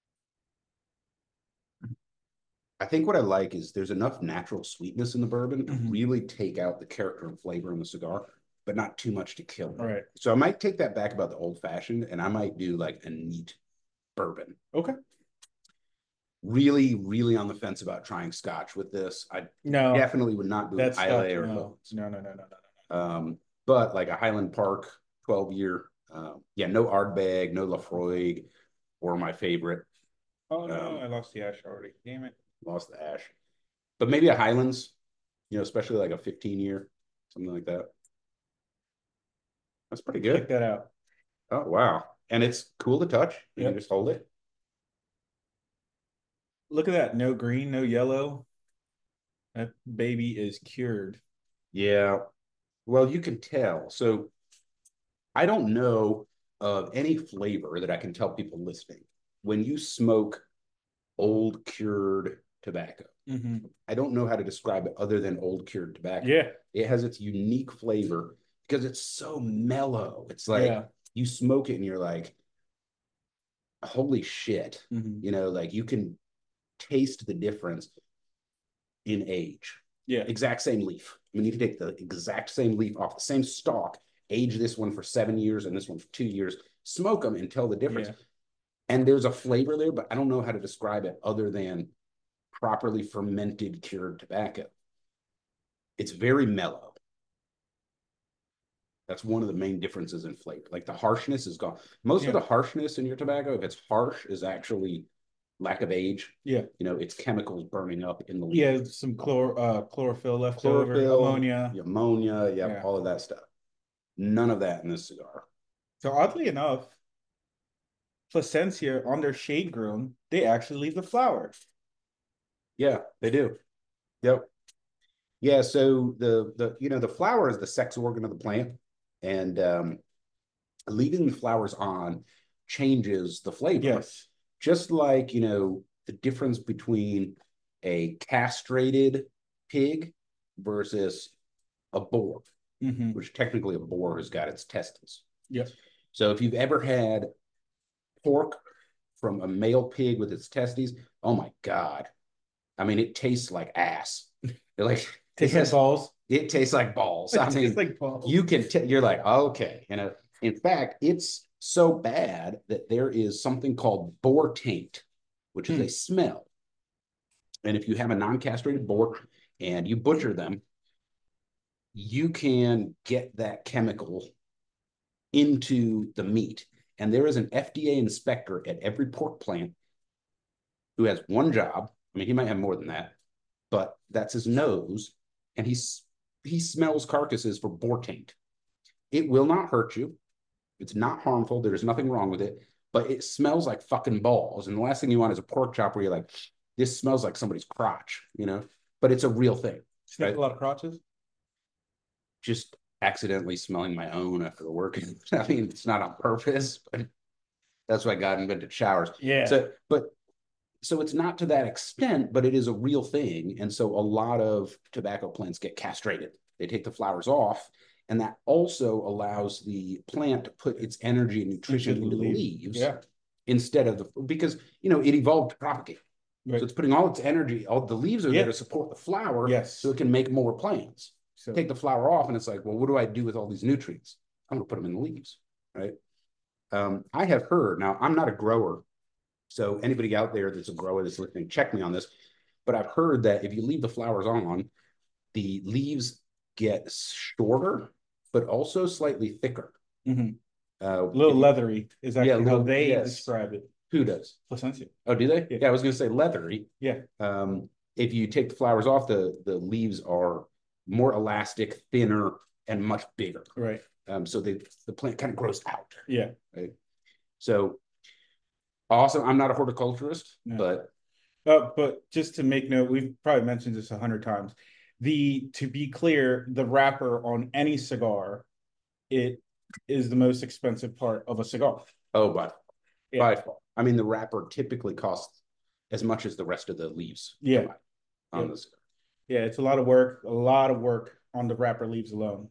I think what I like is there's enough natural sweetness in the bourbon to really take out the character and flavor in the cigar, but not too much to kill it. All right. So I might take that back about the old fashioned, and I might do like a neat bourbon. Okay. Really, really on the fence about trying Scotch with this. I definitely would not do Islay or no. But like a Highland Park 12-year, no Ardbeg, no Laphroaig, or my favorite. Oh no, I lost the ash already. Damn it. Lost the ash. But maybe a Highlands, especially like a 15-year, something like that. That's pretty good. Check that out. Oh wow. And it's cool to touch. You can just hold it. Look at that. No green, no yellow. That baby is cured. Yeah. Well, you can tell. So I don't know of any flavor that I can tell people listening. When you smoke old cured tobacco, I don't know how to describe it other than old cured tobacco. Yeah. It has its unique flavor because it's so mellow. It's like you smoke it and you're like, holy shit. Like you can taste the difference in age. Yeah. Exact same leaf. I mean, you can take the exact same leaf off the same stalk, age this one for 7 years and this one for 2 years, smoke them and tell the difference. And there's a flavor there, but I don't know how to describe it other than properly fermented cured tobacco. It's very mellow. That's one of the main differences in flavor. Like the harshness is gone. Most of the harshness in your tobacco, if it's harsh, is actually lack of age. Yeah. It's chemicals burning up in the leaf. Yeah, some chlorophyll left over, ammonia. Ammonia, all of that stuff. None of that in this cigar. So oddly enough, Plasencia on their shade grown, they actually leave the flower. Yeah, they do. Yep. Yeah, so the flower is the sex organ of the plant, and leaving the flowers on changes the flavor. Yes. Just like, the difference between a castrated pig versus a boar, which technically a boar has got its testes. Yes. So if you've ever had pork from a male pig with its testes, oh my God. I mean, it tastes like ass. Tastes like balls. It tastes like balls. I mean, like balls. You can you're like, okay. In fact, it's so bad that there is something called boar taint, which is a smell. And if you have a non-castrated boar and you butcher them, you can get that chemical into the meat. And there is an FDA inspector at every pork plant who has one job. I mean, he might have more than that, but that's his nose. And he smells carcasses for boar taint. It will not hurt you. It's not harmful. There's nothing wrong with it, but it smells like fucking balls. And the last thing you want is a pork chop where you're like, this smells like somebody's crotch, you know? But it's a real thing. Sniff a lot of crotches? Just accidentally smelling my own after work. I mean, it's not on purpose, but that's why God invented showers. Yeah. So it's not to that extent, but it is a real thing. And so a lot of tobacco plants get castrated. They take the flowers off, and that also allows the plant to put its energy and nutrition into the leaves instead of because, you know, it evolved to propagate. Right. So it's putting all its energy, all the leaves are there to support the flower so it can make more plants. So take the flower off and it's like, well, what do I do with all these nutrients? I'm going to put them in the leaves, right? I have heard, now I'm not a grower, so anybody out there that's a grower that's listening, check me on this, but I've heard that if you leave the flowers on, the leaves get shorter, but also slightly thicker. Mm-hmm. A little leathery is actually how they describe it. Who does? Placencia. Oh, do they? Yeah, I was going to say leathery. Yeah. If you take the flowers off, the leaves are more elastic, thinner, and much bigger. Right. So the plant kind of grows out. Yeah. Right. So also, I'm not a horticulturist, but just to make note, we've probably mentioned this 100 times. To be clear, the wrapper on any cigar, it is the most expensive part of a cigar. Oh, by far. I mean, the wrapper typically costs as much as the rest of the leaves. On the cigar. Yeah, it's a lot of work on the wrapper leaves alone.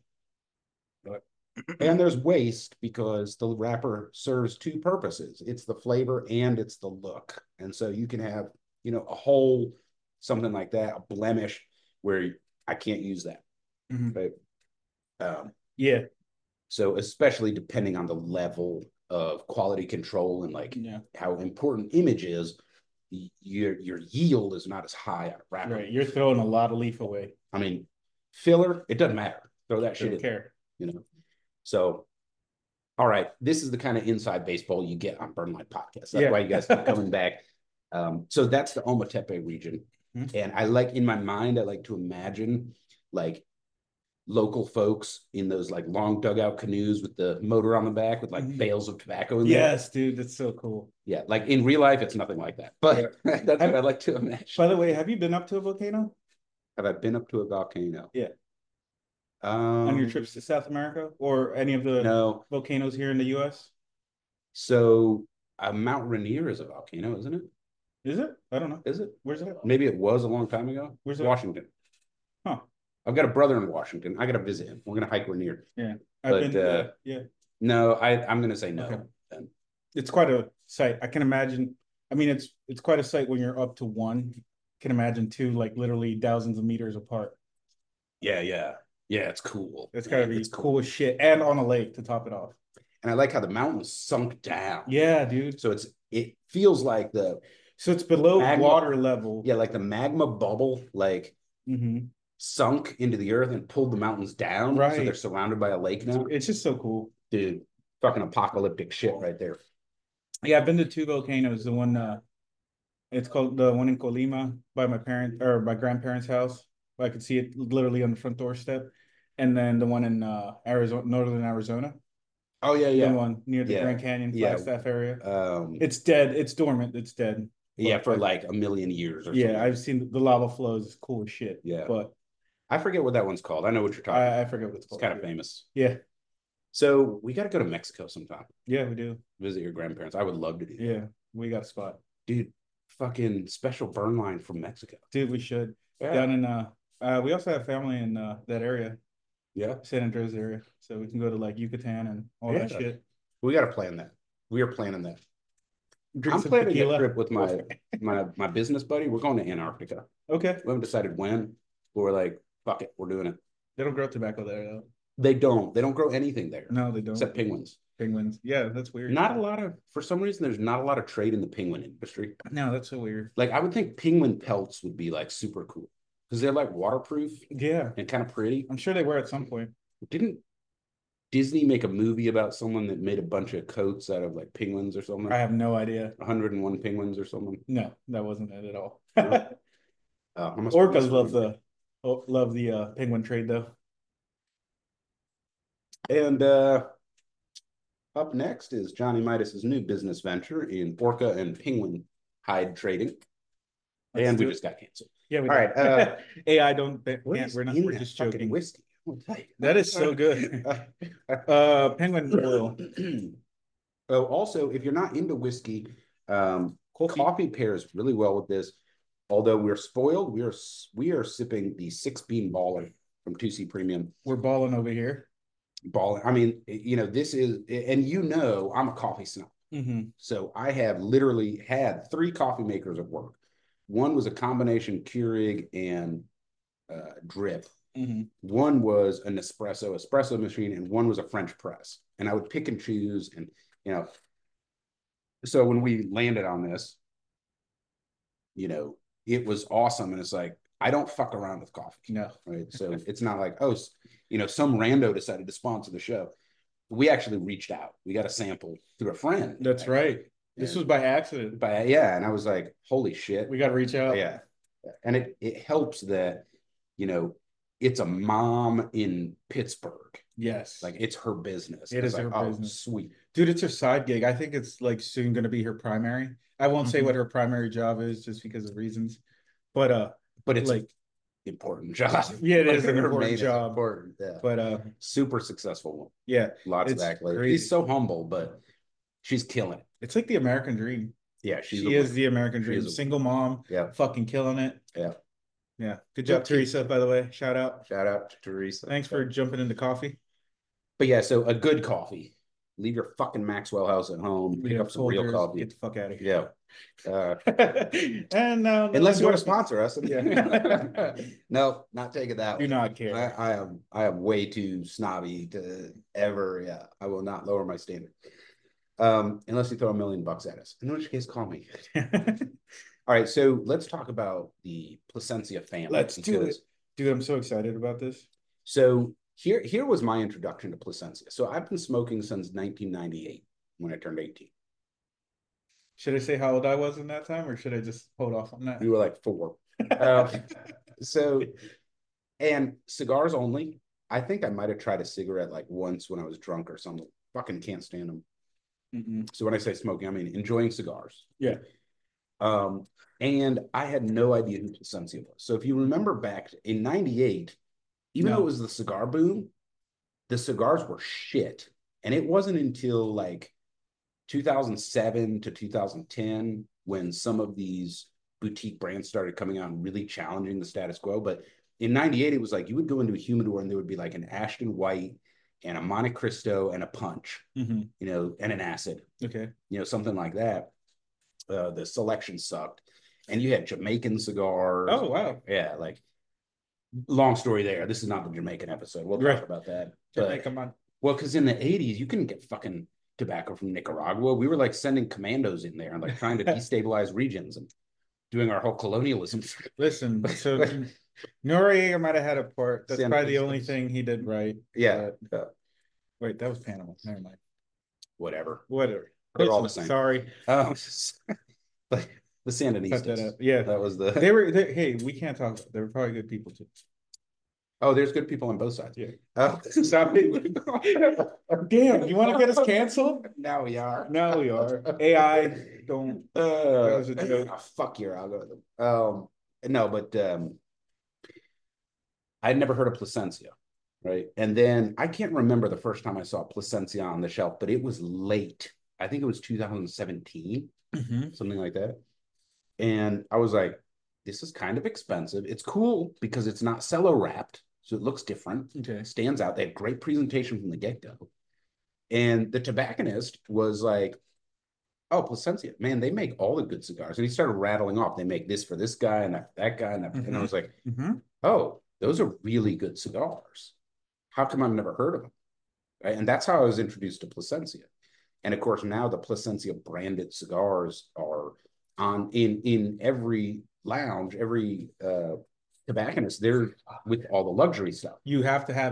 And there's waste because the wrapper serves two purposes. It's the flavor and it's the look. And so you can have, you know, a hole, something like that, a blemish where I can't use that. Mm-hmm. Right? So especially depending on the level of quality control and like how important image is, your yield is not as high on a wrapper. Right. You're throwing a lot of leaf away. I mean, filler, it doesn't matter. Throw that shit in. Care. You know. So, all right, this is the kind of inside baseball you get on Burn Light Podcast. That's why you guys keep coming back. So that's the Ometepe region. Mm-hmm. And I like, in my mind, I like to imagine like local folks in those like long dugout canoes with the motor on the back with like bales of tobacco in there. Yes, dude, that's so cool. Yeah, like in real life, it's nothing like that. But that's what I like to imagine. By the way, have you been up to a volcano? Have I been up to a volcano? Yeah. On your trips to South America or any of the volcanoes here in the U.S.? So Mount Rainier is a volcano, isn't it? Is it? I don't know. Is it? Where's it? Maybe it was a long time ago. Where's it? Washington. Huh. I've got a brother in Washington. I got to visit him. We're going to hike Rainier. Yeah. I've been, No, I'm going to say no. Okay. It's quite a sight. I can imagine. I mean, it's quite a sight when you're up to one. I can imagine two, like literally thousands of meters apart. Yeah, it's cool. It's got to be cool as shit. And on a lake to top it off. And I like how the mountain's sunk down. Yeah, dude. So it feels like so it's below water level. Yeah, like the magma bubble, like sunk into the earth and pulled the mountains down. Right. So they're surrounded by a lake now. It's just so cool. Dude, fucking apocalyptic shit right there. Yeah, I've been to two volcanoes. The one, it's called the one in Colima by my grandparents' house. I could see it literally on the front doorstep. And then the one in Arizona, northern Arizona. Oh, yeah. The one near the Grand Canyon, Flagstaff area. It's dead. It's dormant. It's dead. Yeah, for like a million years or something. Yeah, I've seen the lava flows. It's cool as shit. Yeah. But I forget what that one's called. I know what you're talking about. I forget what it's called. It's kind of famous. Yeah. So we got to go to Mexico sometime. Yeah, we do. Visit your grandparents. I would love to do that. Yeah, we got a spot. Dude, fucking special burn line from Mexico. Dude, we should. Yeah. Down in, we also have family in that area. Yeah. San Andres area. So we can go to like Yucatan and all that shit. We got to plan that. We are planning that. I'm planning tequila. A trip with my business buddy. We're going to Antarctica. Okay. We haven't decided when. But we're like, fuck it, we're doing it. They don't grow tobacco there, though. They don't. They don't grow anything there. No, they don't. Except penguins. Penguins. Yeah, that's weird. For some reason, there's not a lot of trade in the penguin industry. No, that's so weird. Like, I would think penguin pelts would be like super cool. Because they're like waterproof. Yeah. And kind of pretty. I'm sure they were at some point. Disney make a movie about someone that made a bunch of coats out of like penguins or something? I have no idea. 101 penguins or something? No, that wasn't it at all. Orcas love the penguin trade though. And up next is Johnny Midas's new business venture in orca and penguin hide trading. And we just got canceled. Yeah, we all got. Right. AI don't. We're just joking. Whiskey. That is so good. Penguin oil. Oh, also, if you're not into whiskey, coffee pairs really well with this. Although we're spoiled, we are sipping the 6-bean baller from 2C Premium. We're balling over here. Balling. I mean, this is, and I'm a coffee snob. So I have literally had 3 coffee makers at work. One was a combination Keurig and drip. One was an espresso machine, and one was a French press. And I would pick and choose, and so when we landed on this, it was awesome. And it's like, I don't fuck around with coffee. No. Right. So it's not like, some rando decided to sponsor the show. We actually reached out. We got a sample through a friend. That's right. This was by accident. And I was like, holy shit. We got to reach out. Yeah. And it helps that, it's a mom in Pittsburgh. Yes. Like it's her business. It is her business. Sweet. Dude, it's her side gig. I think it's like soon going to be her primary. I won't say what her primary job is just because of reasons. But it's like important job. Yeah, it is an important job. Important, yeah. But super successful one. Yeah. Lots of accolades. She's so humble, but she's killing it. It's like the American dream. Yeah, she is the American dream. Single mom. Yeah. Fucking killing it. Yeah. Yeah. Good job, Teresa, by the way. Shout out to Teresa. Thanks for jumping into coffee. But yeah, so a good coffee. Leave your fucking Maxwell House at home. Pick up some real coffee. Get the fuck out of here. Yeah. And now, unless you want to sponsor us. Yeah. No, not taking that. Do not care. I am way too snobby to ever. Yeah, I will not lower my standard. Unless you throw $1 million at us. In which case, call me. All right, so let's talk about the Plasencia family. Let's do it. Dude, I'm so excited about this. So here was my introduction to Plasencia. So I've been smoking since 1998 when I turned 18. Should I say how old I was in that time, or should I just hold off on that? You were like 4. And cigars only. I think I might have tried a cigarette like once when I was drunk or something. Fucking can't stand them. So when I say smoking, I mean enjoying cigars. Yeah. And I had no idea who Plasencia was. So if you remember back in 98, even though it was the cigar boom, the cigars were shit. And it wasn't until like 2007 to 2010 when some of these boutique brands started coming out and really challenging the status quo. But in 98, it was like you would go into a humidor and there would be like an Ashton White and a Monte Cristo and a Punch, and an acid. Okay. Something like that. The selection sucked. And you had Jamaican cigars. Oh, wow. Yeah, like, long story there. This is not the Jamaican episode. We'll talk about that. Jamaica, man. Well, because in the 80s, you couldn't get fucking tobacco from Nicaragua. We were like sending commandos in there and like trying to destabilize regions and doing our whole colonialism. Listen, so Noriega might have had a part. That's probably the only thing he did right. Yeah. Wait, that was Panama. Never mind. Whatever. They're all the same. Sorry. But the Sandinistas. Cut that out. Yeah, that was the. Hey, we can't talk about. They were probably good people too. Oh, there's good people on both sides. Yeah. Stop it. Damn, you want to get us canceled? Now we are. AI, don't. That was a joke. Fuck your algorithm. No, but I'd never heard of Plasencia, right? And then I can't remember the first time I saw Plasencia on the shelf, but it was late. I think it was 2017, something like that. And I was like, this is kind of expensive. It's cool because it's not cello wrapped, so it looks different. Okay. It stands out. They had great presentation from the get-go. And the tobacconist was like, oh, Plasencia, man, they make all the good cigars. And he started rattling off. They make this for this guy and that guy. And I was like, oh, those are really good cigars. How come I've never heard of them? Right? And that's how I was introduced to Plasencia. And of course, now the Plasencia branded cigars are on in every lounge, every tobacconist, they're with all the luxury stuff. You have to have it.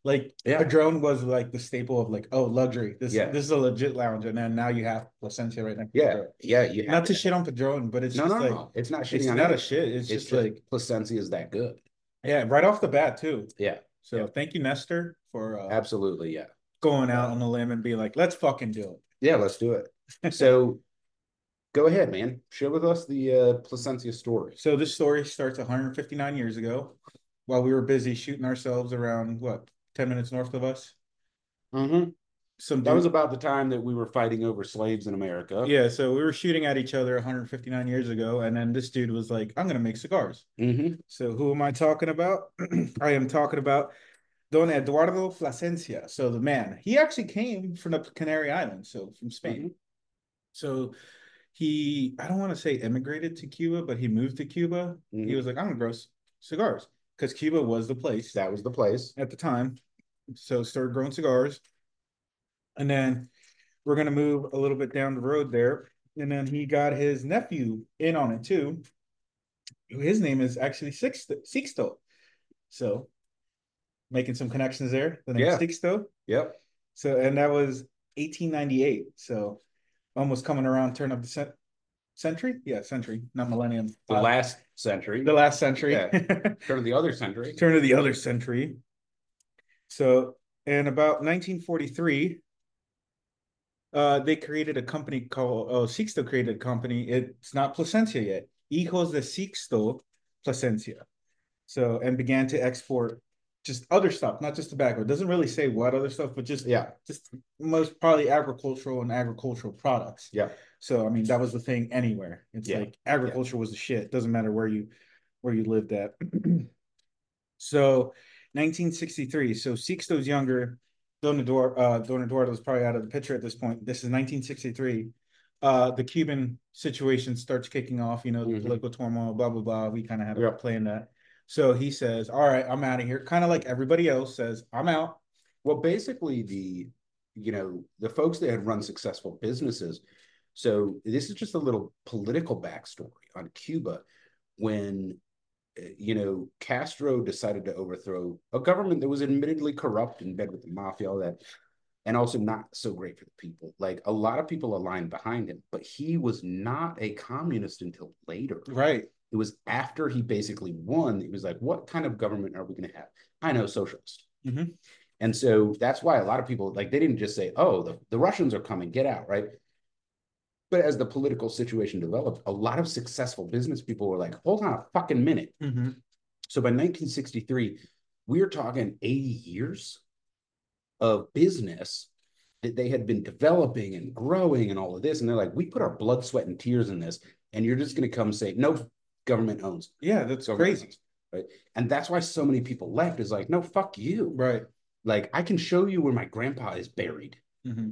Like Padron was like the staple of like, oh, luxury. This is a legit lounge, and then now you have Plasencia right next. You not to shit on Padron, but it's just like it's not shitting it's on not it. a shit. It's just like Plasencia is that good. Yeah, right off the bat too. Yeah. So thank you, Nestor, for absolutely going out on the limb and being like, let's fucking do it. Yeah, let's do it. So go ahead, man. Share with us the Plasencia story. So this story starts 159 years ago while we were busy shooting ourselves around, 10 minutes north of us? Mm-hmm. That was about the time that we were fighting over slaves in America. Yeah, so we were shooting at each other 159 years ago, and then this dude was like, I'm going to make cigars. Mm-hmm. So who am I talking about? I am talking about Don Eduardo Plasencia. So the man, he actually came from the Canary Islands, so from Spain. Mm-hmm. So I don't want to say immigrated to Cuba, but he moved to Cuba. Mm-hmm. He was like, I'm going to grow cigars because Cuba was the place. That was the place. At the time. So started growing cigars. And then we're going to move a little bit down the road there. And then he got his nephew in on it too. His name is actually Sixto. So making some connections there. The name Sixto. Yep. So, and that was 1898. So almost coming around turn of the century. Yeah, century, not millennium. The last century. The last century. Yeah. Turn of the other century. Turn of the other century. So in about 1943, they created a company called Sixto created a company. It's not Plasencia yet. Hijos de Sixto Plasencia. So and began to export just other stuff, not just tobacco. It doesn't really say what other stuff, but just most probably agricultural products. Yeah. So I mean that was the thing anywhere. It's like agriculture was the shit. Doesn't matter where you lived at. So 1963. So Sixto's younger. Don Eduardo is probably out of the picture at this point. This is 1963. The Cuban situation starts kicking off, the political turmoil, blah, blah, blah. We kind of had a play in that. So he says, all right, I'm out of here. Kind of like everybody else says, I'm out. Well, basically the folks that had run successful businesses. So this is just a little political backstory on Cuba when Castro decided to overthrow a government that was admittedly corrupt, in bed with the mafia, all that, and also not so great for the people. Like a lot of people aligned behind him, but he was not a communist until later. Right. It was after he basically won. It was like, what kind of government are we going to have? I know, socialist. Mm-hmm. And so that's why a lot of people, like, they didn't just say, oh, the Russians are coming, get out, right? But as the political situation developed, a lot of successful business people were like, hold on a fucking minute. Mm-hmm. So by 1963, we're talking 80 years of business that they had been developing and growing and all of this. And they're like, we put our blood, sweat, and tears in this. And you're just going to come say, no, government owns. Yeah, that's crazy. Owns, right? And that's why so many people left is like, no, fuck you. Right. Like, I can show you where my grandpa is buried. Mm-hmm.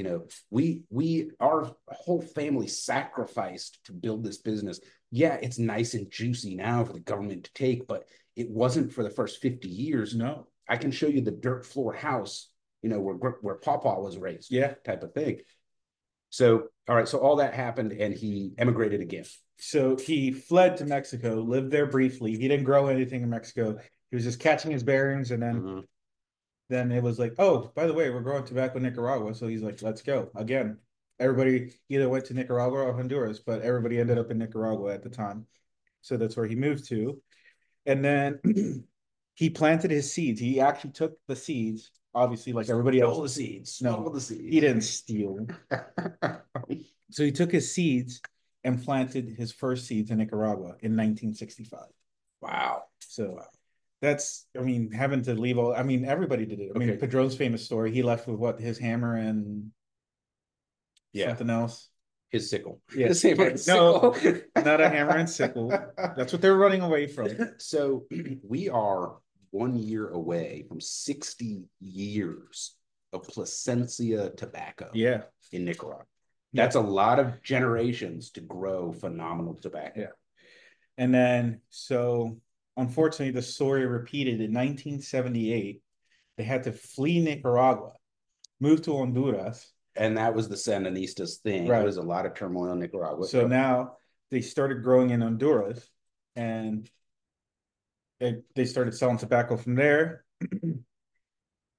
Our whole family sacrificed to build this business. Yeah, it's nice and juicy now for the government to take, but it wasn't for the first 50 years. No. I can show you the dirt floor house, where Pawpaw was raised. Yeah. Type of thing. So, all right. So all that happened and he emigrated again. So he fled to Mexico, lived there briefly. He didn't grow anything in Mexico. He was just catching his bearings. And then, then it was like, oh, by the way, we're growing tobacco in Nicaragua. So he's like, let's go again. Everybody either went to Nicaragua or Honduras, but everybody ended up in Nicaragua at the time. So that's where he moved to. And then he planted his seeds. He actually took the seeds, obviously, like everybody else. Stole the seeds. No, the seeds. He didn't steal. So he took his seeds and planted his first seeds in Nicaragua in 1965. Wow. So that's, having to leave everybody did it. Padron's famous story, he left with what? His hammer and something else. His sickle. Yeah. His hammer and sickle. No, not a hammer and sickle. That's what they're running away from. So we are 1 year away from 60 years of Plasencia tobacco in Nicaragua. That's a lot of generations to grow phenomenal tobacco. Yeah. And then, so unfortunately, the story repeated in 1978. They had to flee Nicaragua, move to Honduras. And that was the Sandinistas thing. Right. There was a lot of turmoil in Nicaragua. So now they started growing in Honduras and they started selling tobacco from there.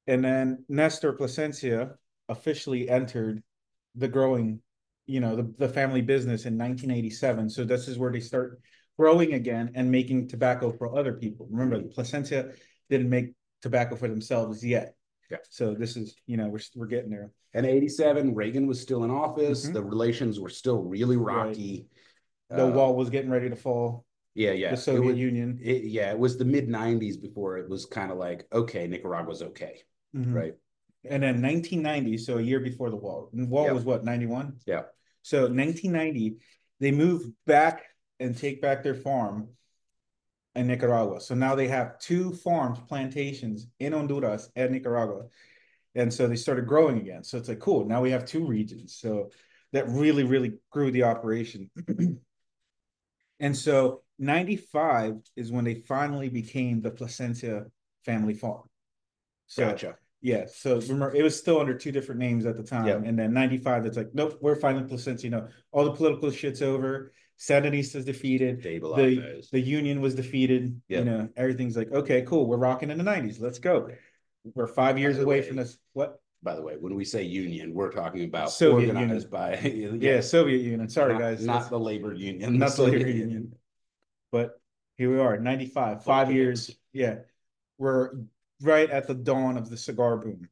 And then Nestor Plasencia officially entered the growing, the family business in 1987. So this is where they start growing again and making tobacco for other people. Remember, Plasencia didn't make tobacco for themselves yet. Yeah. So this is, we're getting there. And 87, Reagan was still in office. The relations were still really rocky. Right. The wall was getting ready to fall. Yeah. The Soviet Union. It was the mid 90s before it was kind of like, okay, Nicaragua's okay. Right. And then 1990, so a year before the wall. And the wall was what, 91? Yeah. So 1990, they moved back and take back their farm in Nicaragua. So now they have 2 farms, plantations in Honduras and Nicaragua. And so they started growing again. So it's like, cool, now we have 2 regions. So that really, really grew the operation. And so 95 is when they finally became the Plasencia family farm. So, gotcha. Yeah. So remember, it was still under 2 different names at the time. Yep. And then 95, it's like, nope, we're finally Plasencia. All the political shit's over. Sandinistas defeated. The Union was defeated. Yep. Everything's like, okay, cool. We're rocking in the 90s. Let's go. We're 5 years away from this. What? By the way, when we say union, we're talking about Soviet organized Union. by Soviet Union. Sorry, guys. Not the labor union. Not the labor union. But here we are, 95, 5 years. Yeah. We're right at the dawn of the cigar boom.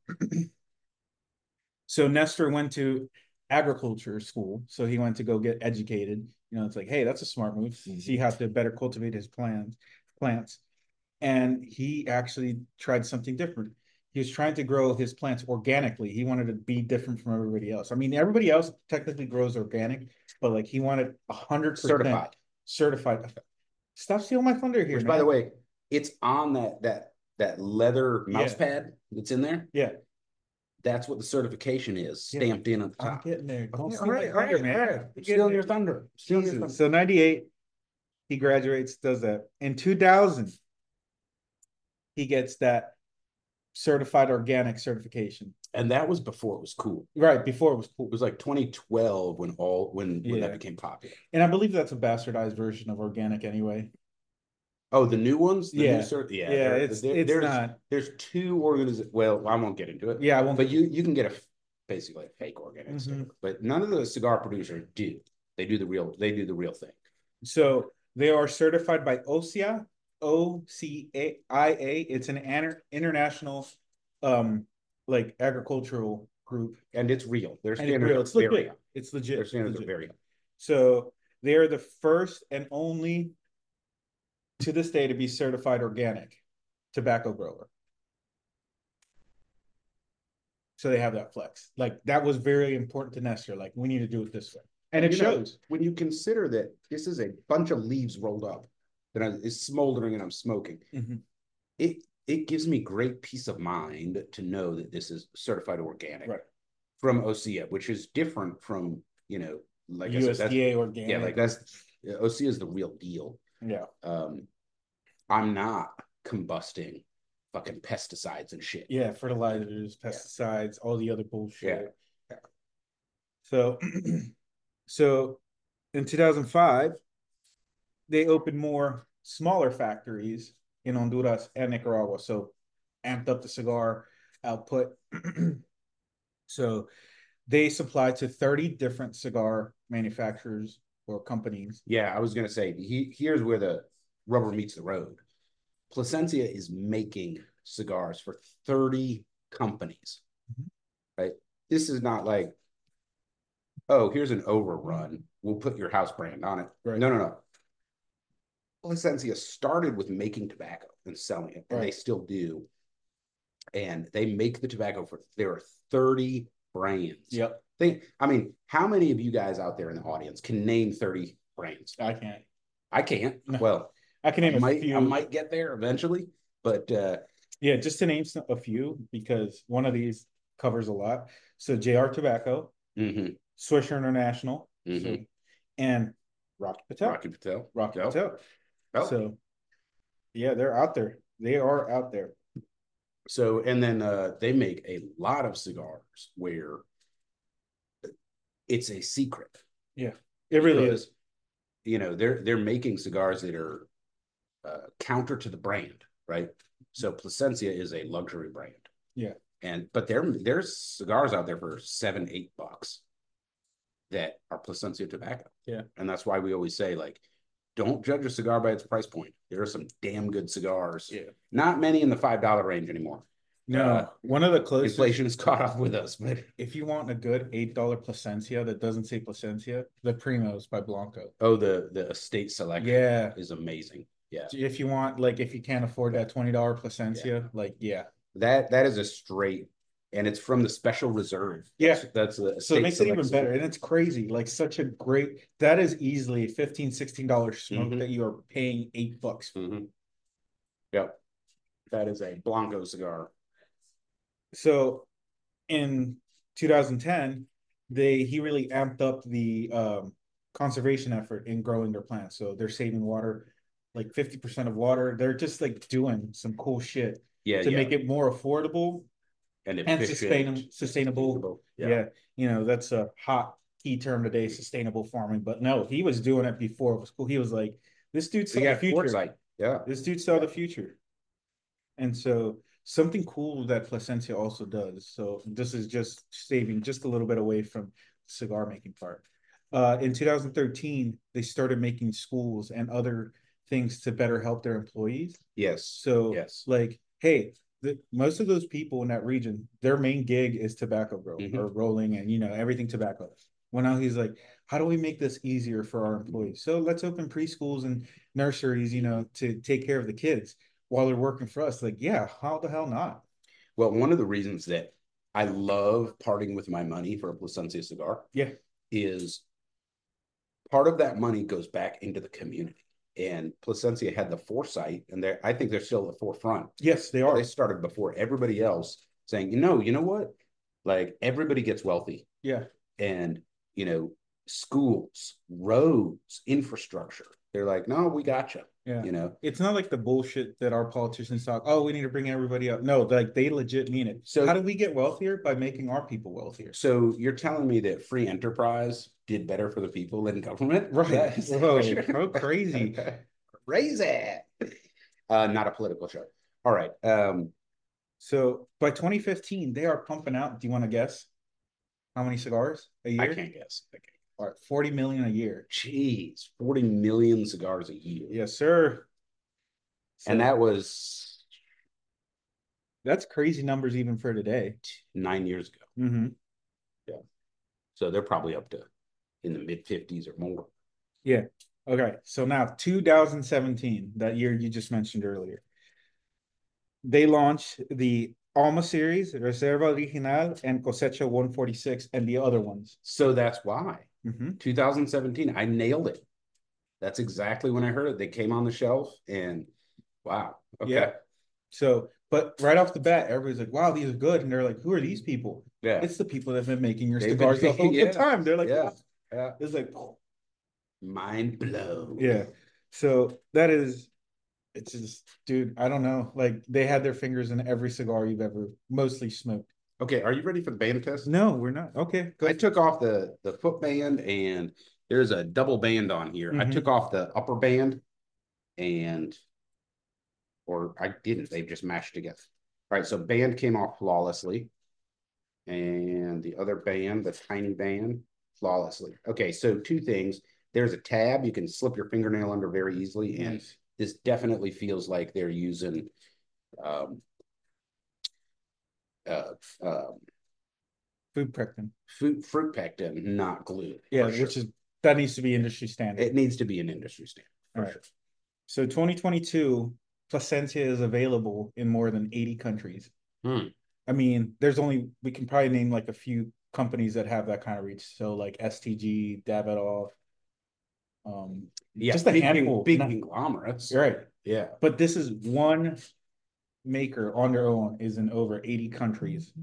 So Nestor went to agriculture school. So he went to go get educated. It's like, hey, that's a smart move. See how to better cultivate his plants. And he actually tried something different. He was trying to grow his plants organically. He wanted to be different from everybody else. I mean, everybody else technically grows organic, but like he wanted 100% certified. Stop stealing my thunder here. Which, by the way, it's on that leather mouse pad that's in there. Yeah. That's what the certification is, stamped in on the top. I'm getting there. Don't steal my thunder, man. Stealing your thunder. So 98, he graduates, does that. In 2000, he gets that certified organic certification. And that was before it was cool. Right, before it was cool. It was like 2012 when that became popular. And I believe that's a bastardized version of organic anyway. Oh, the new ones? It's not. There's 2 organizations. Well, I won't get into it. Yeah, I won't. But you can get basically a fake organic cigar. But none of the cigar producers do. They do the real thing. So they are certified by OCIA. OCIA. It's an international like agricultural group. And it's real. Their standards are very high. It's legit. Their standards are very high. So they are the first and only to this day to be certified organic tobacco grower. So they have that flex. Like that was very important to Nestor. Like we need to do it this way. And it shows. When you consider that this is a bunch of leaves rolled up that is smoldering and I'm smoking, it gives me great peace of mind to know that this is certified organic from OCIA, which is different from, like USDA organic. Yeah, like OCIA is the real deal. Yeah. I'm not combusting fucking pesticides and shit. Yeah, fertilizers, pesticides, all the other bullshit. Yeah. So in 2005, they opened more smaller factories in Honduras and Nicaragua. So amped up the cigar output. So they supply to 30 different cigar manufacturers or companies. Yeah, I was going to say, here's where the rubber meets the road. Plasencia is making cigars for 30 companies, right? This is not like, oh, here's an overrun. We'll put your house brand on it. Right. No. Plasencia started with making tobacco and selling it, and they still do. And they make the tobacco there are 30 brands. Yep. How many of you guys out there in the audience can name 30 brands? I can't. No. Well, I can name a few. I might get there eventually, but just to name a few, because one of these covers a lot. So JR Tobacco, Swisher International, and Rocky Patel. Oh. So, yeah, they're out there. They are out there. So, and then they make a lot of cigars where it's a secret. Yeah, it really is. They're making cigars that are counter to the brand, right? So Plasencia is a luxury brand. Yeah. But there's cigars out there for $7-8 that are Plasencia tobacco. Yeah. And that's why we always say, like, don't judge a cigar by its price point. There are some damn good cigars. Yeah. Not many in the $5 range anymore. No, one of the closest. Inflation has caught up with us, but if you want a good $8 Plasencia that doesn't say Plasencia, the Primos by Blanco. Oh, the estate selection is amazing. Yeah. If you want, like, if you can't afford that $20 Plasencia, like, That is a straight, and it's from the special reserve. That's so it makes it even better. And it's crazy. Like, such a great, that is easily $15-16 smoke that you are paying $8. Yep. That is a Blanco cigar. So in 2010, he really amped up the conservation effort in growing their plants. So they're saving water, like 50% of water. They're just like doing some cool shit to make it more affordable and sustainable. Yeah. You know, that's a hot key term today, sustainable farming. But no, he was doing it before it was cool. He was like, this dude saw the future. Foresight. Yeah. This dude saw the future. And so something cool that Plasencia also does. So this is just saving just a little bit away from cigar making part. In 2013, they started making schools and other things to better help their employees. Yes. So like, hey, most of those people in that region, their main gig is tobacco growing or rolling and, you know, everything tobacco. Well, now he's like, how do we make this easier for our employees? So let's open preschools and nurseries, you know, to take care of the kids while they're working for us. Like, yeah, how the hell not? Well, one of the reasons that I love parting with my money for a Plasencia cigar is part of that money goes back into the community. And Plasencia had the foresight, and I think they're still at the forefront. Yes, they are. They started before everybody else saying, you know what? Like, everybody gets wealthy. Yeah. And, you know, schools, roads, infrastructure. They're like, no, we got you. Yeah. You know, it's not like the bullshit that our politicians talk. Oh, we need to bring everybody up. No, like they legit mean it. So how do we get wealthier? By making our people wealthier. So you're telling me that free enterprise did better for the people than government? Right. Whoa, how crazy. Crazy. Not a political show. All right. So by 2015, they are pumping out. Do you want to guess how many cigars a year? I can't guess. Okay. All right, 40 million a year. Jeez, 40 million cigars a year. Yes, sir. So, and that's crazy numbers even for today. 9 years ago. Yeah. So they're probably up to in the mid 50s or more. Yeah. Okay. So now 2017, that year you just mentioned earlier, they launched the Alma series, Reserva Original, and Cosecha 146, and the other ones. So that's why. 2017, I nailed it. That's exactly when I heard it. They came on the shelf, and wow. Okay. Yeah. So, but right off the bat, everybody's like, wow, these are good. And they're like, who are these people? Yeah. It's the people that have been making your cigars the whole time. They're like, yeah. It's like, mind blown. Yeah. So it's just, dude, I don't know. Like, they had their fingers in every cigar you've ever mostly smoked. Okay, are you ready for the band test? No, we're not. Okay, I took off the foot band, and there's a double band on here. I took off the upper band, or I didn't. They just mashed together. All right, so band came off flawlessly, and the other band, the tiny band, flawlessly. Okay, so two things. There's a tab. You can slip your fingernail under very easily, and this definitely feels like they're using fruit pectin. Fruit pectin, not glue. Yeah, which is that needs to be industry standard. It needs to be an industry standard. All right. So 2022, Plasencia is available in more than 80 countries. I mean, we can probably name like a few companies that have that kind of reach. So like STG, Davidoff, just a handful, big conglomerates. Right. Yeah. But this is one maker on their own is in over 80 countries.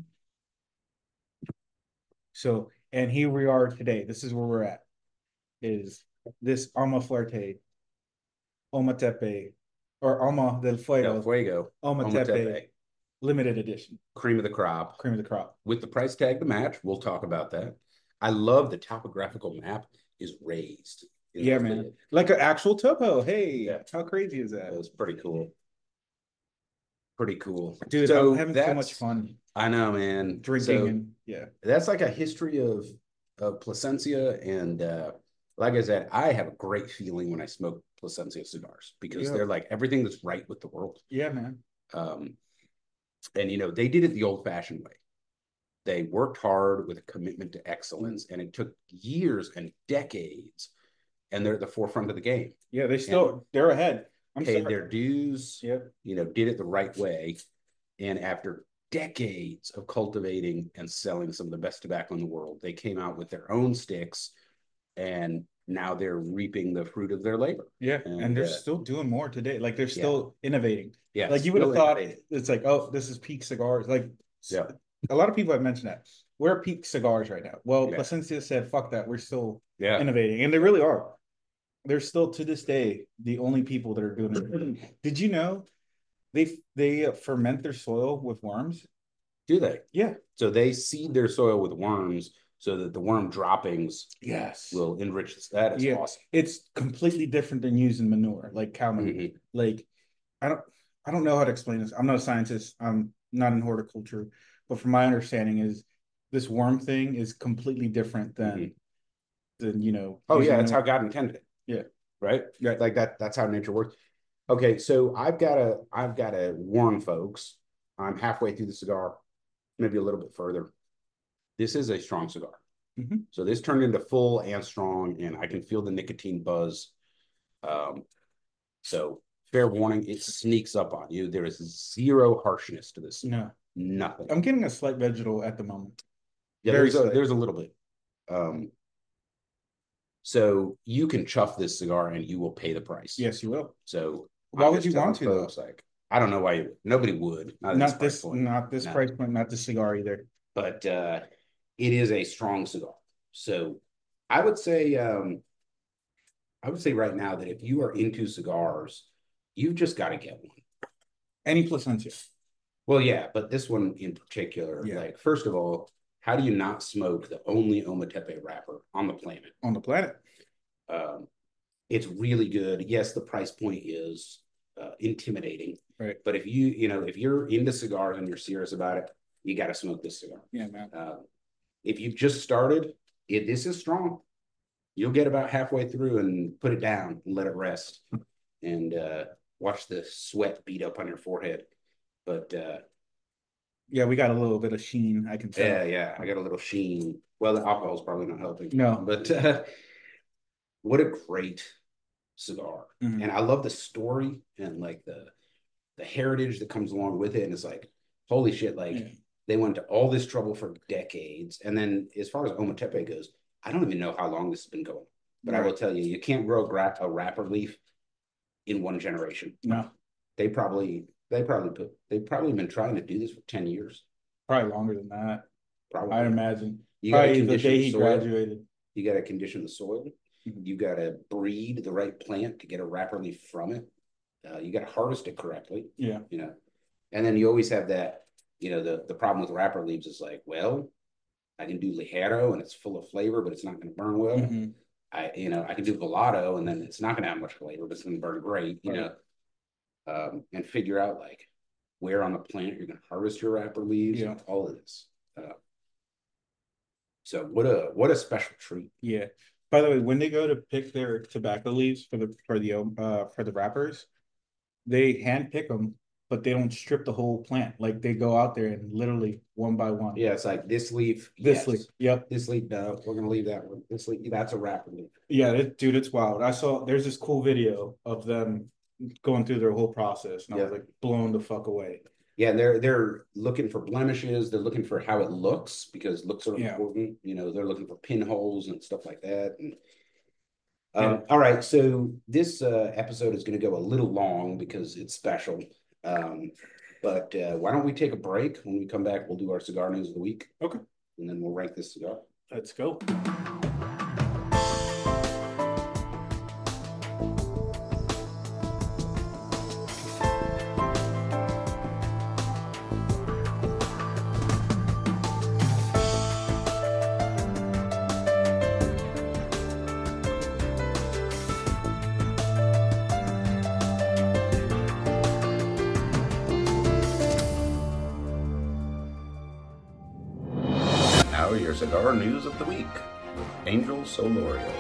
So, and here we are today. This is where we're at. Is this Alma Fuerte, Ometepe, or Alma del Fuego, Ometepe limited edition. Cream of the crop. Cream of the crop. With the price tag to match. We'll talk about that. I love the topographical map is raised. Yeah, man. Like an actual topo. Hey, how crazy is that? It was pretty cool. pretty cool. Dude, so I'm having so much fun. I know, man. Drinking and That's like a history of Plasencia, and like I said, I have a great feeling when I smoke Plasencia cigars because they're like everything that's right with the world. Yeah, man. And they did it the old-fashioned way. They worked hard with a commitment to excellence, and it took years and decades, and they're at the forefront of the game. Yeah, they're ahead. Paid their dues. Yep. Did it the right way, and after decades of cultivating and selling some of the best tobacco in the world, they came out with their own sticks, and now they're reaping the fruit of their labor. Yeah, and they're still doing more today. Like they're still innovating. Yeah, like you would have thought it's like, oh, this is peak cigars. Like, a lot of people have mentioned that we're peak cigars right now. Well, Plasencia said, "Fuck that, we're still innovating," and they really are. They're still to this day the only people that are doing it. Did you know they ferment their soil with worms? Do they? Yeah. So they seed their soil with worms so that the worm droppings will enrich this. That is awesome. It's completely different than using manure, like cow manure. Mm-hmm. Like I don't know how to explain this. I'm not a scientist. I'm not in horticulture, but from my understanding is this worm thing is completely different than Oh yeah, that's how God intended it. Yeah. Right? Like that's how nature works. Okay, so I've got to warn folks. I'm halfway through the cigar, maybe a little bit further. This is a strong cigar. Mm-hmm. So this turned into full and strong, and I can feel the nicotine buzz. So fair warning, it sneaks up on you. There is zero harshness to this. No. Nothing. I'm getting a slight vegetal at the moment. Yeah, there's a little bit. So you can chuff this cigar and you will pay the price. Yes, you will. So why would you want to folks, though? like, I don't know why nobody would. Not this price point, not the cigar either. But it is a strong cigar. So I would say right now that if you are into cigars, you've just got to get one. Any Plasencia. Well, yeah, but this one in particular, like, first of all, how do you not smoke the only Ometepe wrapper on the planet? On the planet. It's really good. Yes, the price point is intimidating. Right. But if you're into cigars and you're serious about it, you got to smoke this cigar. Yeah, man. If you've just started, this is strong. You'll get about halfway through and put it down and let it rest and watch the sweat beat up on your forehead. But yeah, we got a little bit of sheen, I can tell. Yeah, I got a little sheen. Well, the alcohol's probably not helping. No. But what a great cigar. Mm-hmm. And I love the story and like the heritage that comes along with it. And it's like, holy shit, like they went to all this trouble for decades. And then as far as Ometepe goes, I don't even know how long this has been going. But I will tell you, you can't grow a wrapper leaf in one generation. No. They've probably been trying to do this for 10 years. Probably longer than that. Probably. I imagine. Probably the day he graduated. You got to condition the soil. Mm-hmm. You got to breed the right plant to get a wrapper leaf from it. You got to harvest it correctly. Yeah. And then you always have that, the problem with wrapper leaves is like, well, I can do Ligero and it's full of flavor, but it's not going to burn well. Mm-hmm. I can do Velado and then it's not going to have much flavor, but it's going to burn great, and figure out like where on the plant you're going to harvest your wrapper leaves, all of this. So what a special treat. Yeah. By the way, when they go to pick their tobacco leaves for the wrappers, they hand pick them, but they don't strip the whole plant. Like they go out there and literally one by one. Yeah, it's like this leaf. This leaf. Yep. This leaf. No, we're gonna leave that one. This leaf. That's a wrapper leaf. Yeah, dude, it's wild. There's this cool video of them going through their whole process, and I was like blown the fuck away. Yeah, they're looking for blemishes. They're looking for how it looks because looks are important. They're looking for pinholes and stuff like that. And all right, so this episode is going to go a little long because it's special. But why don't we take a break? When we come back, we'll do our cigar news of the week. Okay. And then we'll rank this cigar. Let's go. now, your cigar news of the week with Angel Solorio.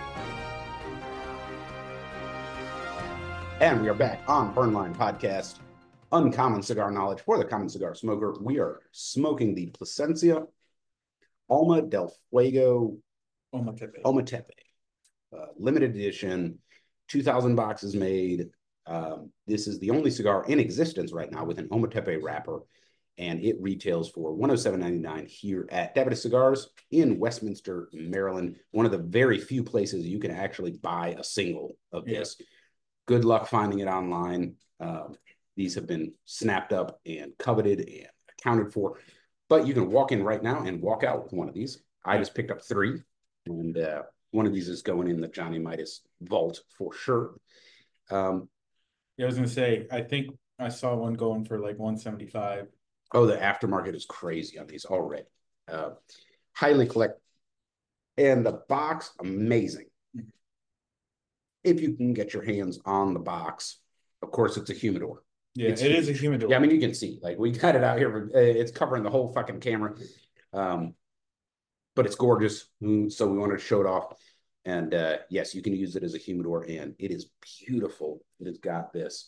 And we are back on Burnline Podcast, Uncommon Cigar Knowledge for the Common Cigar Smoker. We are smoking the Plasencia Alma del Fuego Ometepe. Limited edition, 2,000 boxes made. This is the only cigar in existence right now with an Ometepe wrapper, and it retails for $107.99 here at Davidoff Cigars in Westminster, Maryland. One of the very few places you can actually buy a single of this. Good luck finding it online. These have been snapped up and coveted and accounted for, but you can walk in right now and walk out with one of these. I just picked up 3, and one of these is going in the Johnny Midas vault for sure. I was going to say, I think I saw one going for like 175. Oh, the aftermarket is crazy on these already. Highly collect. And the box, amazing. If you can get your hands on the box. Of course, it's a humidor. Yeah, it is a humidor. Yeah, I mean, you can see. Like, we got it out here. It's covering the whole fucking camera. But it's gorgeous. So we wanted to show it off. And yes, you can use it as a humidor. And it is beautiful. It has got this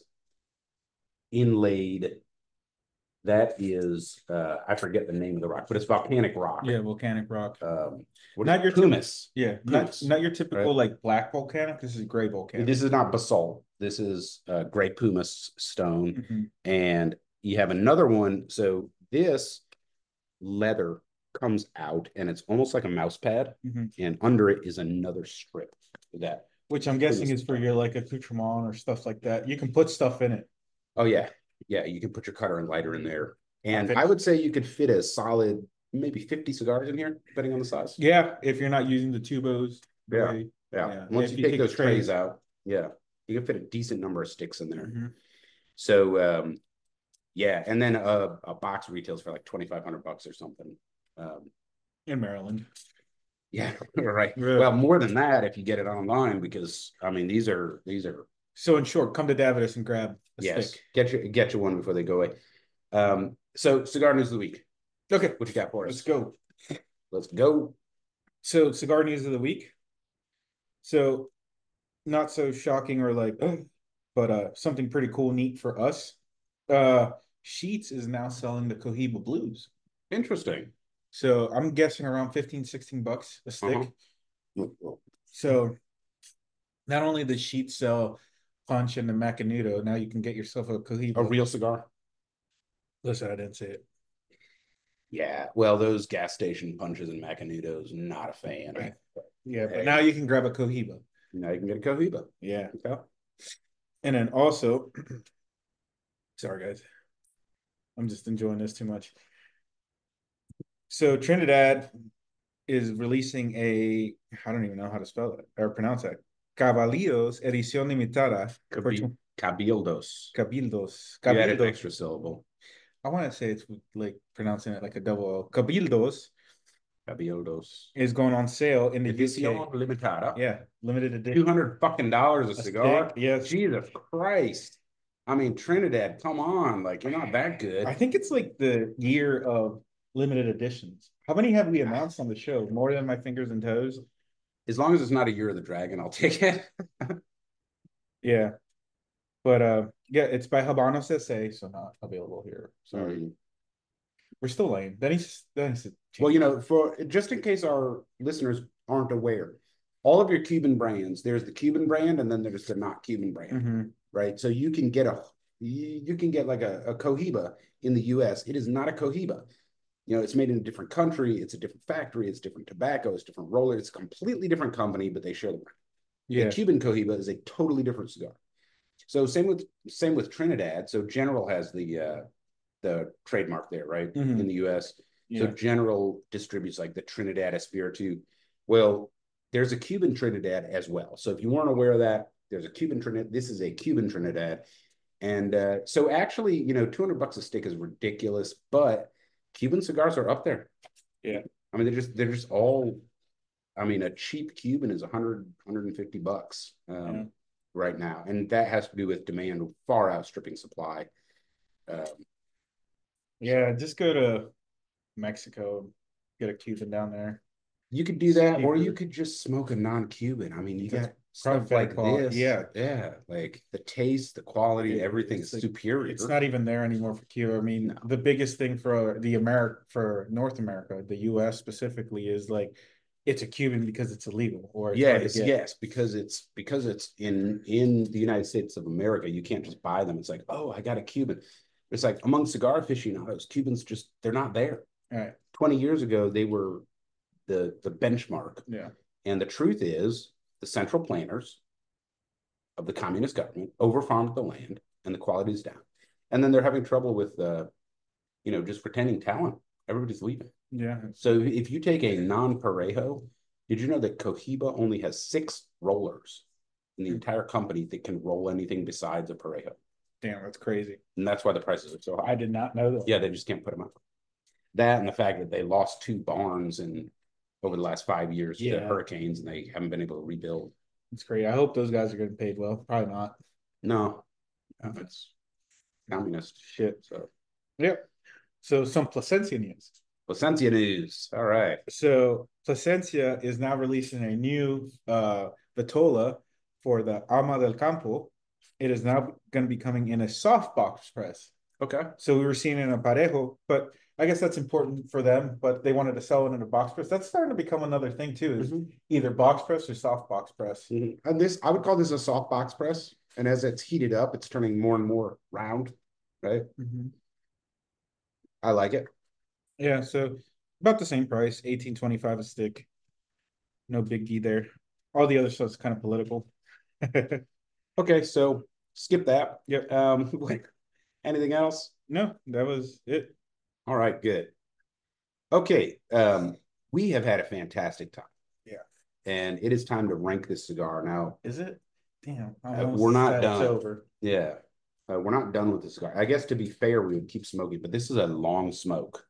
inlaid... That is, I forget the name of the rock, but it's volcanic rock. Yeah, volcanic rock. Not your pumice. Not your typical like black volcanic. This is gray volcanic. This is not basalt. This is gray pumice stone, and you have another one. So this leather comes out, and it's almost like a mouse pad, and under it is another strip that. Which I'm guessing is for your like accoutrement or stuff like that. You can put stuff in it. Oh yeah. Yeah, you can put your cutter and lighter in there. And I would say you could fit a solid, maybe 50 cigars in here, depending on the size. Yeah, if you're not using the tubos. Yeah. Once you take those trays out, you can fit a decent number of sticks in there. So, yeah. And then a box retails for like $2,500 or something. In Maryland. Yeah, right. Well, more than that if you get it online, because, I mean, these are... So in short, come to Davidoff and grab a stick. Get you one before they go away. So cigar news of the week. Okay, what you got for us? Let's go. So cigar news of the week. So not so shocking or like, but something pretty cool, neat for us. Sheetz is now selling the Cohiba Blues. Interesting. So I'm guessing around $15-16 a stick. So not only does Sheetz sell Punch and the Macanudo, now you can get yourself a Cohiba. A real cigar? Listen, I didn't say it. Yeah, well, those gas station Punches and Macanudos, not a fan. Right. Yeah, but now you can grab a Cohiba. Now you can get a Cohiba. Yeah. Okay. And then also, sorry guys, I'm just enjoying this too much. So Trinidad is releasing a, I don't even know how to spell it or pronounce that. Caballitos Edición Limitada. Cabildos. You added an extra syllable. I want to say it's like pronouncing it like a double O. Cabildos is going on sale in the Edición UK. Limitada. Yeah, limited edition. $200 a cigar. Stick, yes. Jesus Christ. I mean, Trinidad, come on. Like, you're not that good. I think it's like the year of limited editions. How many have we announced on the show? More than my fingers and toes? As long as it's not a Year of the Dragon, I'll take it. Yeah. But yeah, it's by Habanos SA, so not available here. Sorry. We're still lame. That needs to well, you know, for just in case our listeners aren't aware, all of your Cuban brands, there's the Cuban brand and then there's the not Cuban brand. Right. So you can get like a Cohiba in the US. It is not a Cohiba. You know, it's made in a different country. It's a different factory. It's different tobacco. It's different roller. It's a completely different company, but they share the brand. Yeah. The Cuban Cohiba is a totally different cigar. So same with Trinidad. So General has the trademark there, right? In the US. Yeah. So General distributes like the Trinidad Espiritu. Well, there's a Cuban Trinidad as well. So if you weren't aware of that, there's a Cuban Trinidad. This is a Cuban Trinidad. And so actually, you know, $200 a stick is ridiculous, but Cuban cigars are up there. Yeah. I mean, they're just all, I mean, a cheap Cuban is $150 right now. And that has to do with demand far outstripping supply. Yeah, just go to Mexico, get a Cuban down there. You could do that, or you could just smoke a non-Cuban. I mean, you got stuff like this. Yeah. Like the taste, the quality, everything is superior. It's not even there anymore for Cuba. I mean, the biggest thing for for North America, the US specifically, is like it's a Cuban because it's illegal, or yes, because it's in the United States of America, you can't just buy them. It's like, oh, I got a Cuban. It's like among cigar aficionados, Cubans they're not there. All right. 20 years ago, they were the benchmark. Yeah. And the truth is, the central planners of the communist government overfarmed the land, and the quality is down. And then they're having trouble with, just retaining talent. Everybody's leaving. Yeah. So if you take a non-Parejo, did you know that Cohiba only has 6 rollers in the entire company that can roll anything besides a Parejo? Damn, that's crazy. And that's why the prices are so high. I did not know that. Yeah, they just can't put them up. That and the fact that they lost 2 barns over the last 5 years to hurricanes, and they haven't been able to rebuild. It's great. I hope those guys are getting paid well. Probably not. No, it's communist shit. So, yep. So some Plasencia news. Plasencia news. All right. So Plasencia is now releasing a new Vitola for the Alma del Campo. It is now going to be coming in a soft box press. Okay. So we were seeing it in a Parejo, but I guess that's important for them, but they wanted to sell it in a box press. That's starting to become another thing too, is either box press or soft box press. And I would call this a soft box press. And as it's heated up, it's turning more and more round, right? I like it. Yeah, so about the same price, $18.25 a stick. No biggie there. All the other stuff's kind of political. Okay, so skip that. Yep. Anything else? No, that was it. All right, good. Okay, we have had a fantastic time. Yeah. And it is time to rank this cigar. Now, is it? Damn. We're not done. It's over. Yeah. We're not done with the cigar. I guess to be fair, we would keep smoking, but this is a long smoke.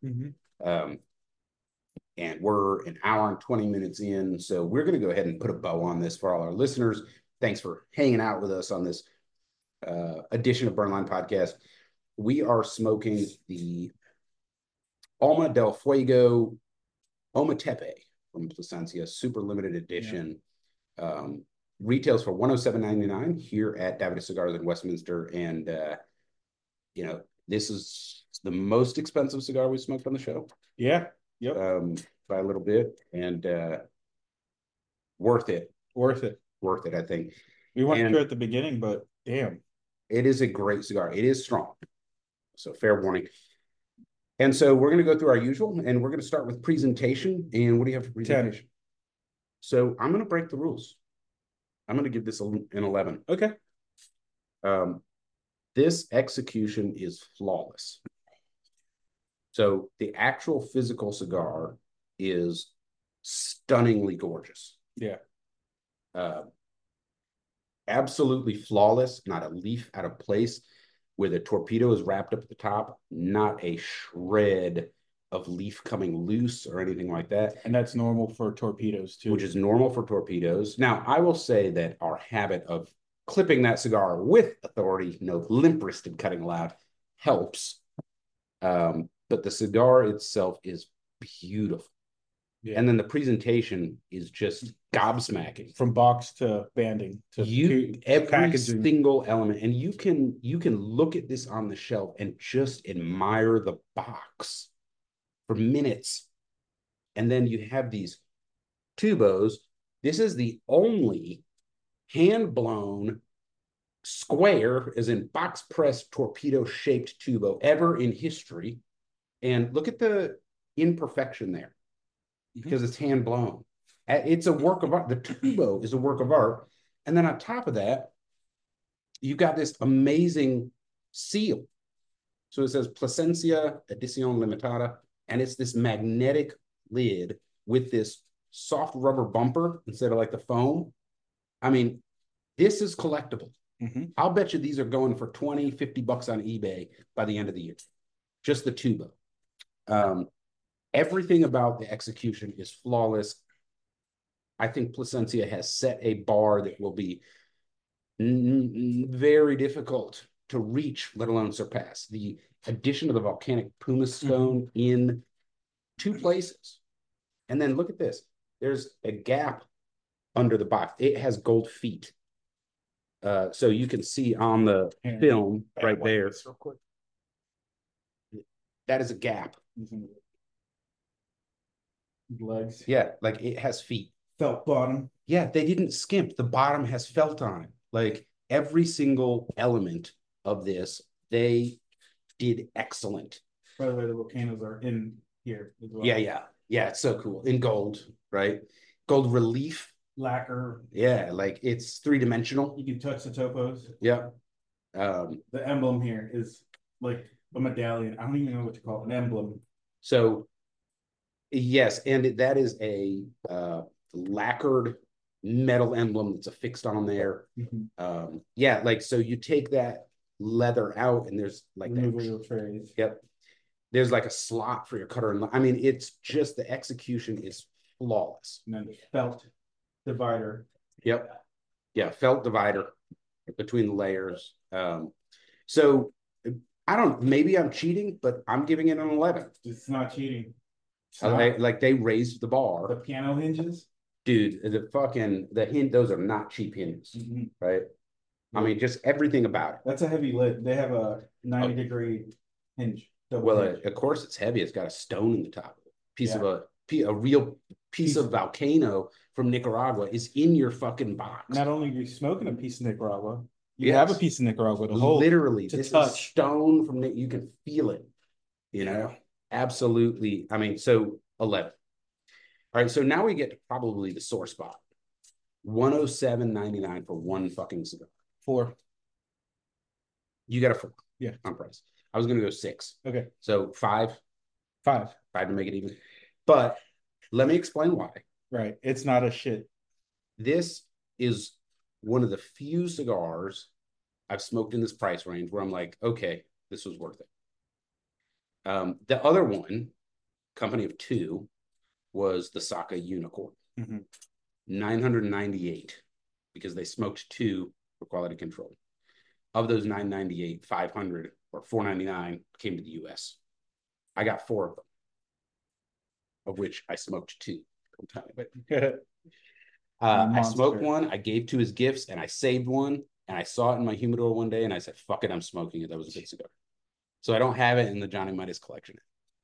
And we're an hour and 20 minutes in. So we're going to go ahead and put a bow on this for all our listeners. Thanks for hanging out with us on this edition of Burnline Podcast. We are smoking the Alma del Fuego Ometepe from Plasencia, super limited edition. Retails for $107.99 here at Davidoff Cigars in Westminster. And, this is the most expensive cigar we smoked on the show. Yeah. Yep. By a little bit. And worth it. Worth it, I think. We weren't sure at the beginning, but damn. It is a great cigar. It is strong. So fair warning. And so we're going to go through our usual, and we're going to start with presentation. And what do you have for presentation? 10. So I'm going to break the rules. I'm going to give this an 11. Okay. This execution is flawless. So the actual physical cigar is stunningly gorgeous. Yeah. Absolutely flawless, not a leaf out of place, where the torpedo is wrapped up at the top, not a shred of leaf coming loose or anything like that. And that's normal for torpedoes too. Which is normal for torpedoes. Now, I will say that our habit of clipping that cigar with authority, no limp-wristed cutting loud, helps. But the cigar itself is beautiful. Yeah. And then the presentation is just gobsmacking. From box to banding to every packaging. Single element. And you can look at this on the shelf and just admire the box for minutes. And then you have these tubos. This is the only hand-blown square, as in box press torpedo-shaped tubo ever in history. And look at the imperfection there, because it's hand blown. It's a work of art. The tubo is a work of art. And then on top of that, you've got this amazing seal. So it says Plasencia Edición Limitada, and it's this magnetic lid with this soft rubber bumper instead of like the foam. I mean, this is collectible. I'll bet you these are going for $20, $50 on eBay by the end of the year. Just the tubo. Everything about the execution is flawless. I think Plasencia has set a bar that will be very difficult to reach, let alone surpass. The addition of the volcanic pumice stone in 2 places, And then look at this. There's a gap under the box. It has gold feet. So you can see on the film right there. That is a gap. Legs. Yeah, like it has feet. Felt bottom. Yeah, they didn't skimp. The bottom has felt on it. Like every single element of this, they did excellent. By the way, the volcanoes are in here as well. Yeah. It's so cool in gold, right? Gold relief, lacquer. Yeah, like it's 3-dimensional. You can touch the topos. Yeah. The emblem here is like a medallion. I don't even know what to call it, an emblem. So, yes, and that is a lacquered metal emblem that's affixed on there. Yeah, like so you take that leather out and there's like removable trays. Yep. There's like a slot for your cutter. And I mean, it's just the execution is flawless. And then felt divider. Yep. Yeah, felt divider between the layers. So I don't, maybe I'm cheating, but I'm giving it an 11. It's not cheating. Like they raised the bar. The piano hinges? Dude, the hint, those are not cheap hinges, right? I mean, just everything about it. That's a heavy lid. They have a 90-degree hinge. Well, of course it's heavy. It's got a stone in the top. A real piece of volcano from Nicaragua is in your fucking box. Not only are you smoking a piece of Nicaragua, you have a piece of Nicaragua to hold. Literally, this is stone from you can feel it. You know, absolutely. I mean, so 11. All right, so now we get to probably the sore spot. $107.99 for one fucking cigar. 4. You got a 4. Yeah, on price. I was gonna go 6. Okay. So 5. 5 to make it even. But let me explain why. Right. It's not a shit. This is one of the few cigars I've smoked in this price range where I'm like, okay, this was worth it. The other one, company of 2, was the Saka Unicorn. 998 because they smoked 2 for quality control. Of those 998, 500 or 499 came to the US. I got 4 of them, of which I smoked 2. I smoked one, I gave 2 as gifts, and I saved one, and I saw it in my humidor one day, and I said, fuck it, I'm smoking it. That was a good cigar. So I don't have it in the Johnny Midas collection.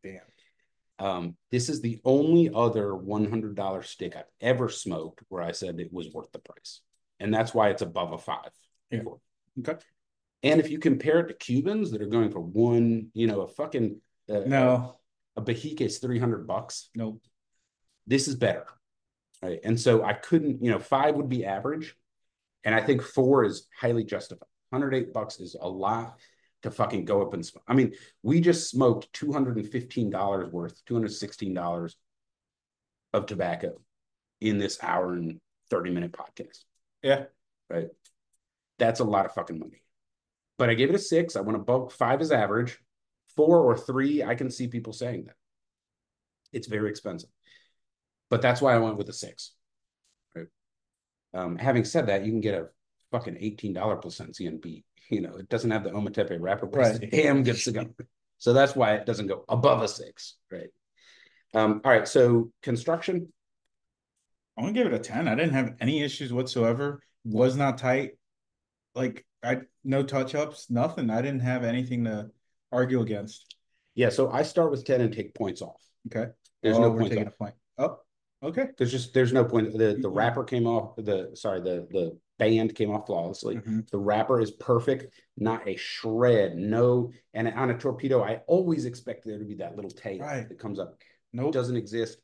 Damn. This is the only other $100 stick I've ever smoked where I said it was worth the price. And that's why it's above a 5. Yeah. Okay. And if you compare it to Cubans that are going for a fucking no, a Bajica is $300. Nope. This is better, right? And so I couldn't, 5 would be average, and I think 4 is highly justified. $108 is a lot to fucking go up and smoke. I mean, we just smoked $215 worth, $216 of tobacco in this hour and 30-minute podcast. Yeah, right. That's a lot of fucking money. But I gave it a 6. I went above 5 is average. 4 or 3, I can see people saying that. It's very expensive. But that's why I went with a 6. Right. Having said that, you can get a fucking $18 Plasencia and B. It doesn't have the Ometepe wrapper, but it's a damn good cigar. So that's why it doesn't go above a 6. Right. All right. So construction. I'm gonna give it a 10. I didn't have any issues whatsoever. Was not tight. Like no touch-ups, nothing. I didn't have anything to argue against. Yeah, so I start with 10 and take points off. Okay. There's no point. Taking a point. Oh, okay. There's no point. The wrapper came off. The band came off flawlessly. The wrapper is perfect, not a shred. No, and on a torpedo, I always expect there to be that little tail that comes up. Nope, doesn't exist.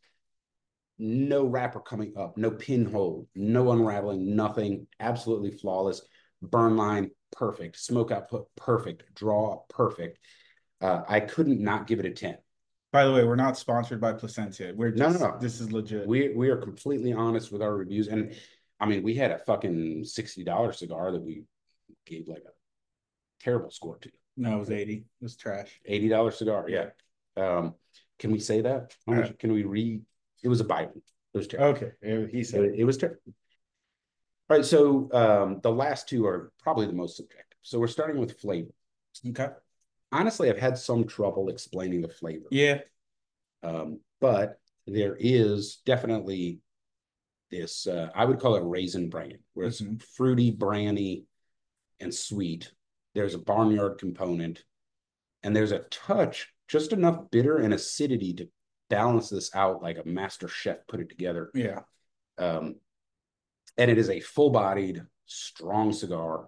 No wrapper coming up. No pinhole. No unraveling. Nothing. Absolutely flawless. Burn line perfect. Smoke output perfect. Draw perfect. I couldn't not give it a 10. By the way, we're not sponsored by Plasencia. We're just, no. This is legit. We are completely honest with our reviews. And I mean, we had a fucking $60 cigar that we gave like a terrible score to. No, it was 80. It was trash. $80 cigar. Yeah. Can we say that? Can we read? It was a Byron. It was terrible. Okay. He said it was terrible. All right. So the last 2 are probably the most subjective. So we're starting with flavor. Okay. Honestly, I've had some trouble explaining the flavor. Yeah. But there is definitely this, I would call it raisin bran, where it's fruity, brandy, and sweet. There's a barnyard component, and there's a touch, just enough bitter and acidity to balance this out like a master chef put it together. Yeah. And it is a full-bodied, strong cigar.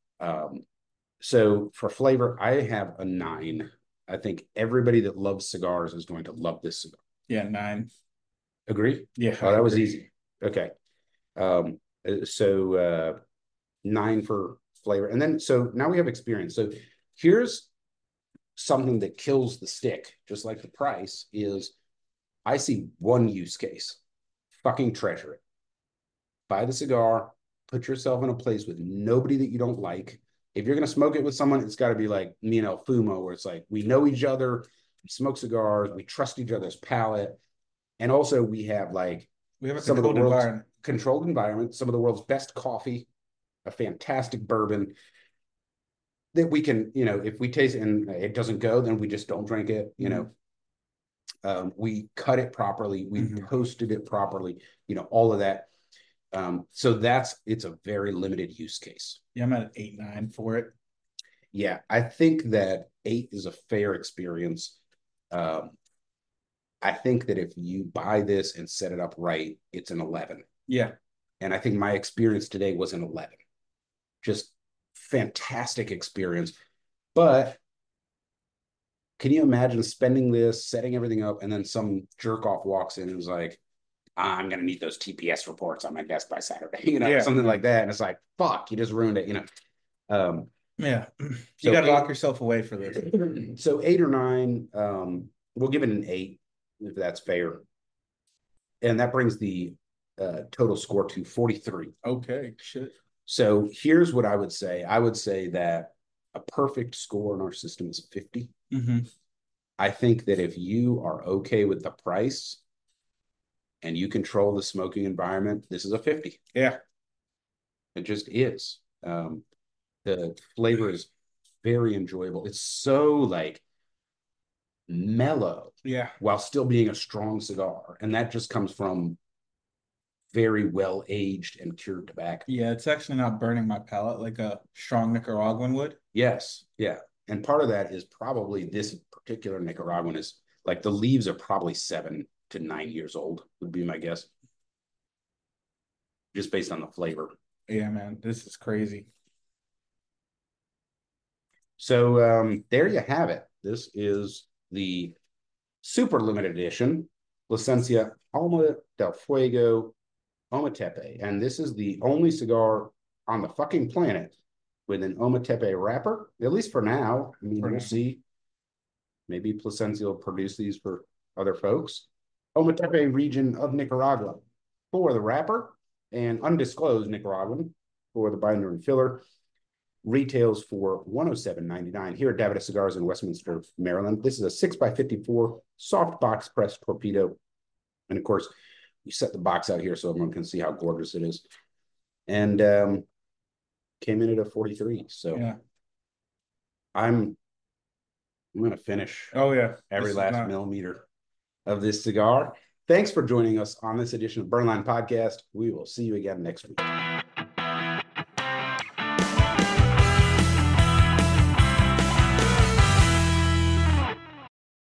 So for flavor, I have a 9. I think everybody that loves cigars is going to love this cigar. Yeah, 9. Agree? Yeah. Oh, that was easy. Okay. So 9 for flavor. And then, so now we have experience. So here's something that kills the stick, just like the price, is I see one use case. Fucking treasure it. Buy the cigar, put yourself in a place with nobody that you don't like. If you're going to smoke it with someone, it's got to be like me and El Fumo, where it's like, we know each other, we smoke cigars, we trust each other's palate. And also we have like, we have a controlled environment, some of the world's best coffee, a fantastic bourbon that we can, you know, if we taste it and it doesn't go, then we just don't drink it, you know. We cut it properly, we posted it properly, you know, all of that. So it's a very limited use case. Yeah, I'm at an 8, 9 for it. Yeah, I think that 8 is a fair experience. I think that if you buy this and set it up right, it's an 11. Yeah. And I think my experience today was an 11. Just fantastic experience. But can you imagine spending this, setting everything up, and then some jerk off walks in and is like, I'm going to need those TPS reports on my desk by Saturday, you know, something like that. And it's like, fuck, you just ruined it, you know. Yeah. You got to lock yourself away for this. So 8 or 9, we'll give it an 8, if that's fair. And that brings the total score to 43. Okay, shit. So here's what I would say. I would say that a perfect score in our system is 50. I think that if you are okay with the price and you control the smoking environment, this is a 50. Yeah. It just is. The flavor is very enjoyable. It's so like mellow, yeah, while still being a strong cigar, and that just comes from very well aged and cured tobacco. Yeah, it's actually not burning my palate like a strong Nicaraguan would. Yes, yeah, and part of that is probably this particular Nicaraguan is like the leaves are probably 7 to 9 years old, would be my guess, just based on the flavor. Yeah, man, this is crazy. So there you have it. This is the super limited edition Licencia Alma del Fuego Ometepe. And this is the only cigar on the fucking planet with an Ometepe wrapper, at least for now. I mean, we'll see. Maybe Plasencia will produce these for other folks. Ometepe region of Nicaragua for the wrapper, and undisclosed Nicaraguan for the binder and filler. Retails for $107.99 here at Davidoff Cigars in Westminster, Maryland. This is a 6x54 soft box press torpedo. And of course, we set the box out here so everyone can see how gorgeous it is. And came in at a 43. So yeah. I'm going to finish every last millimeter of this cigar. Thanks for joining us on this edition of Burnline Podcast. We will see you again next week.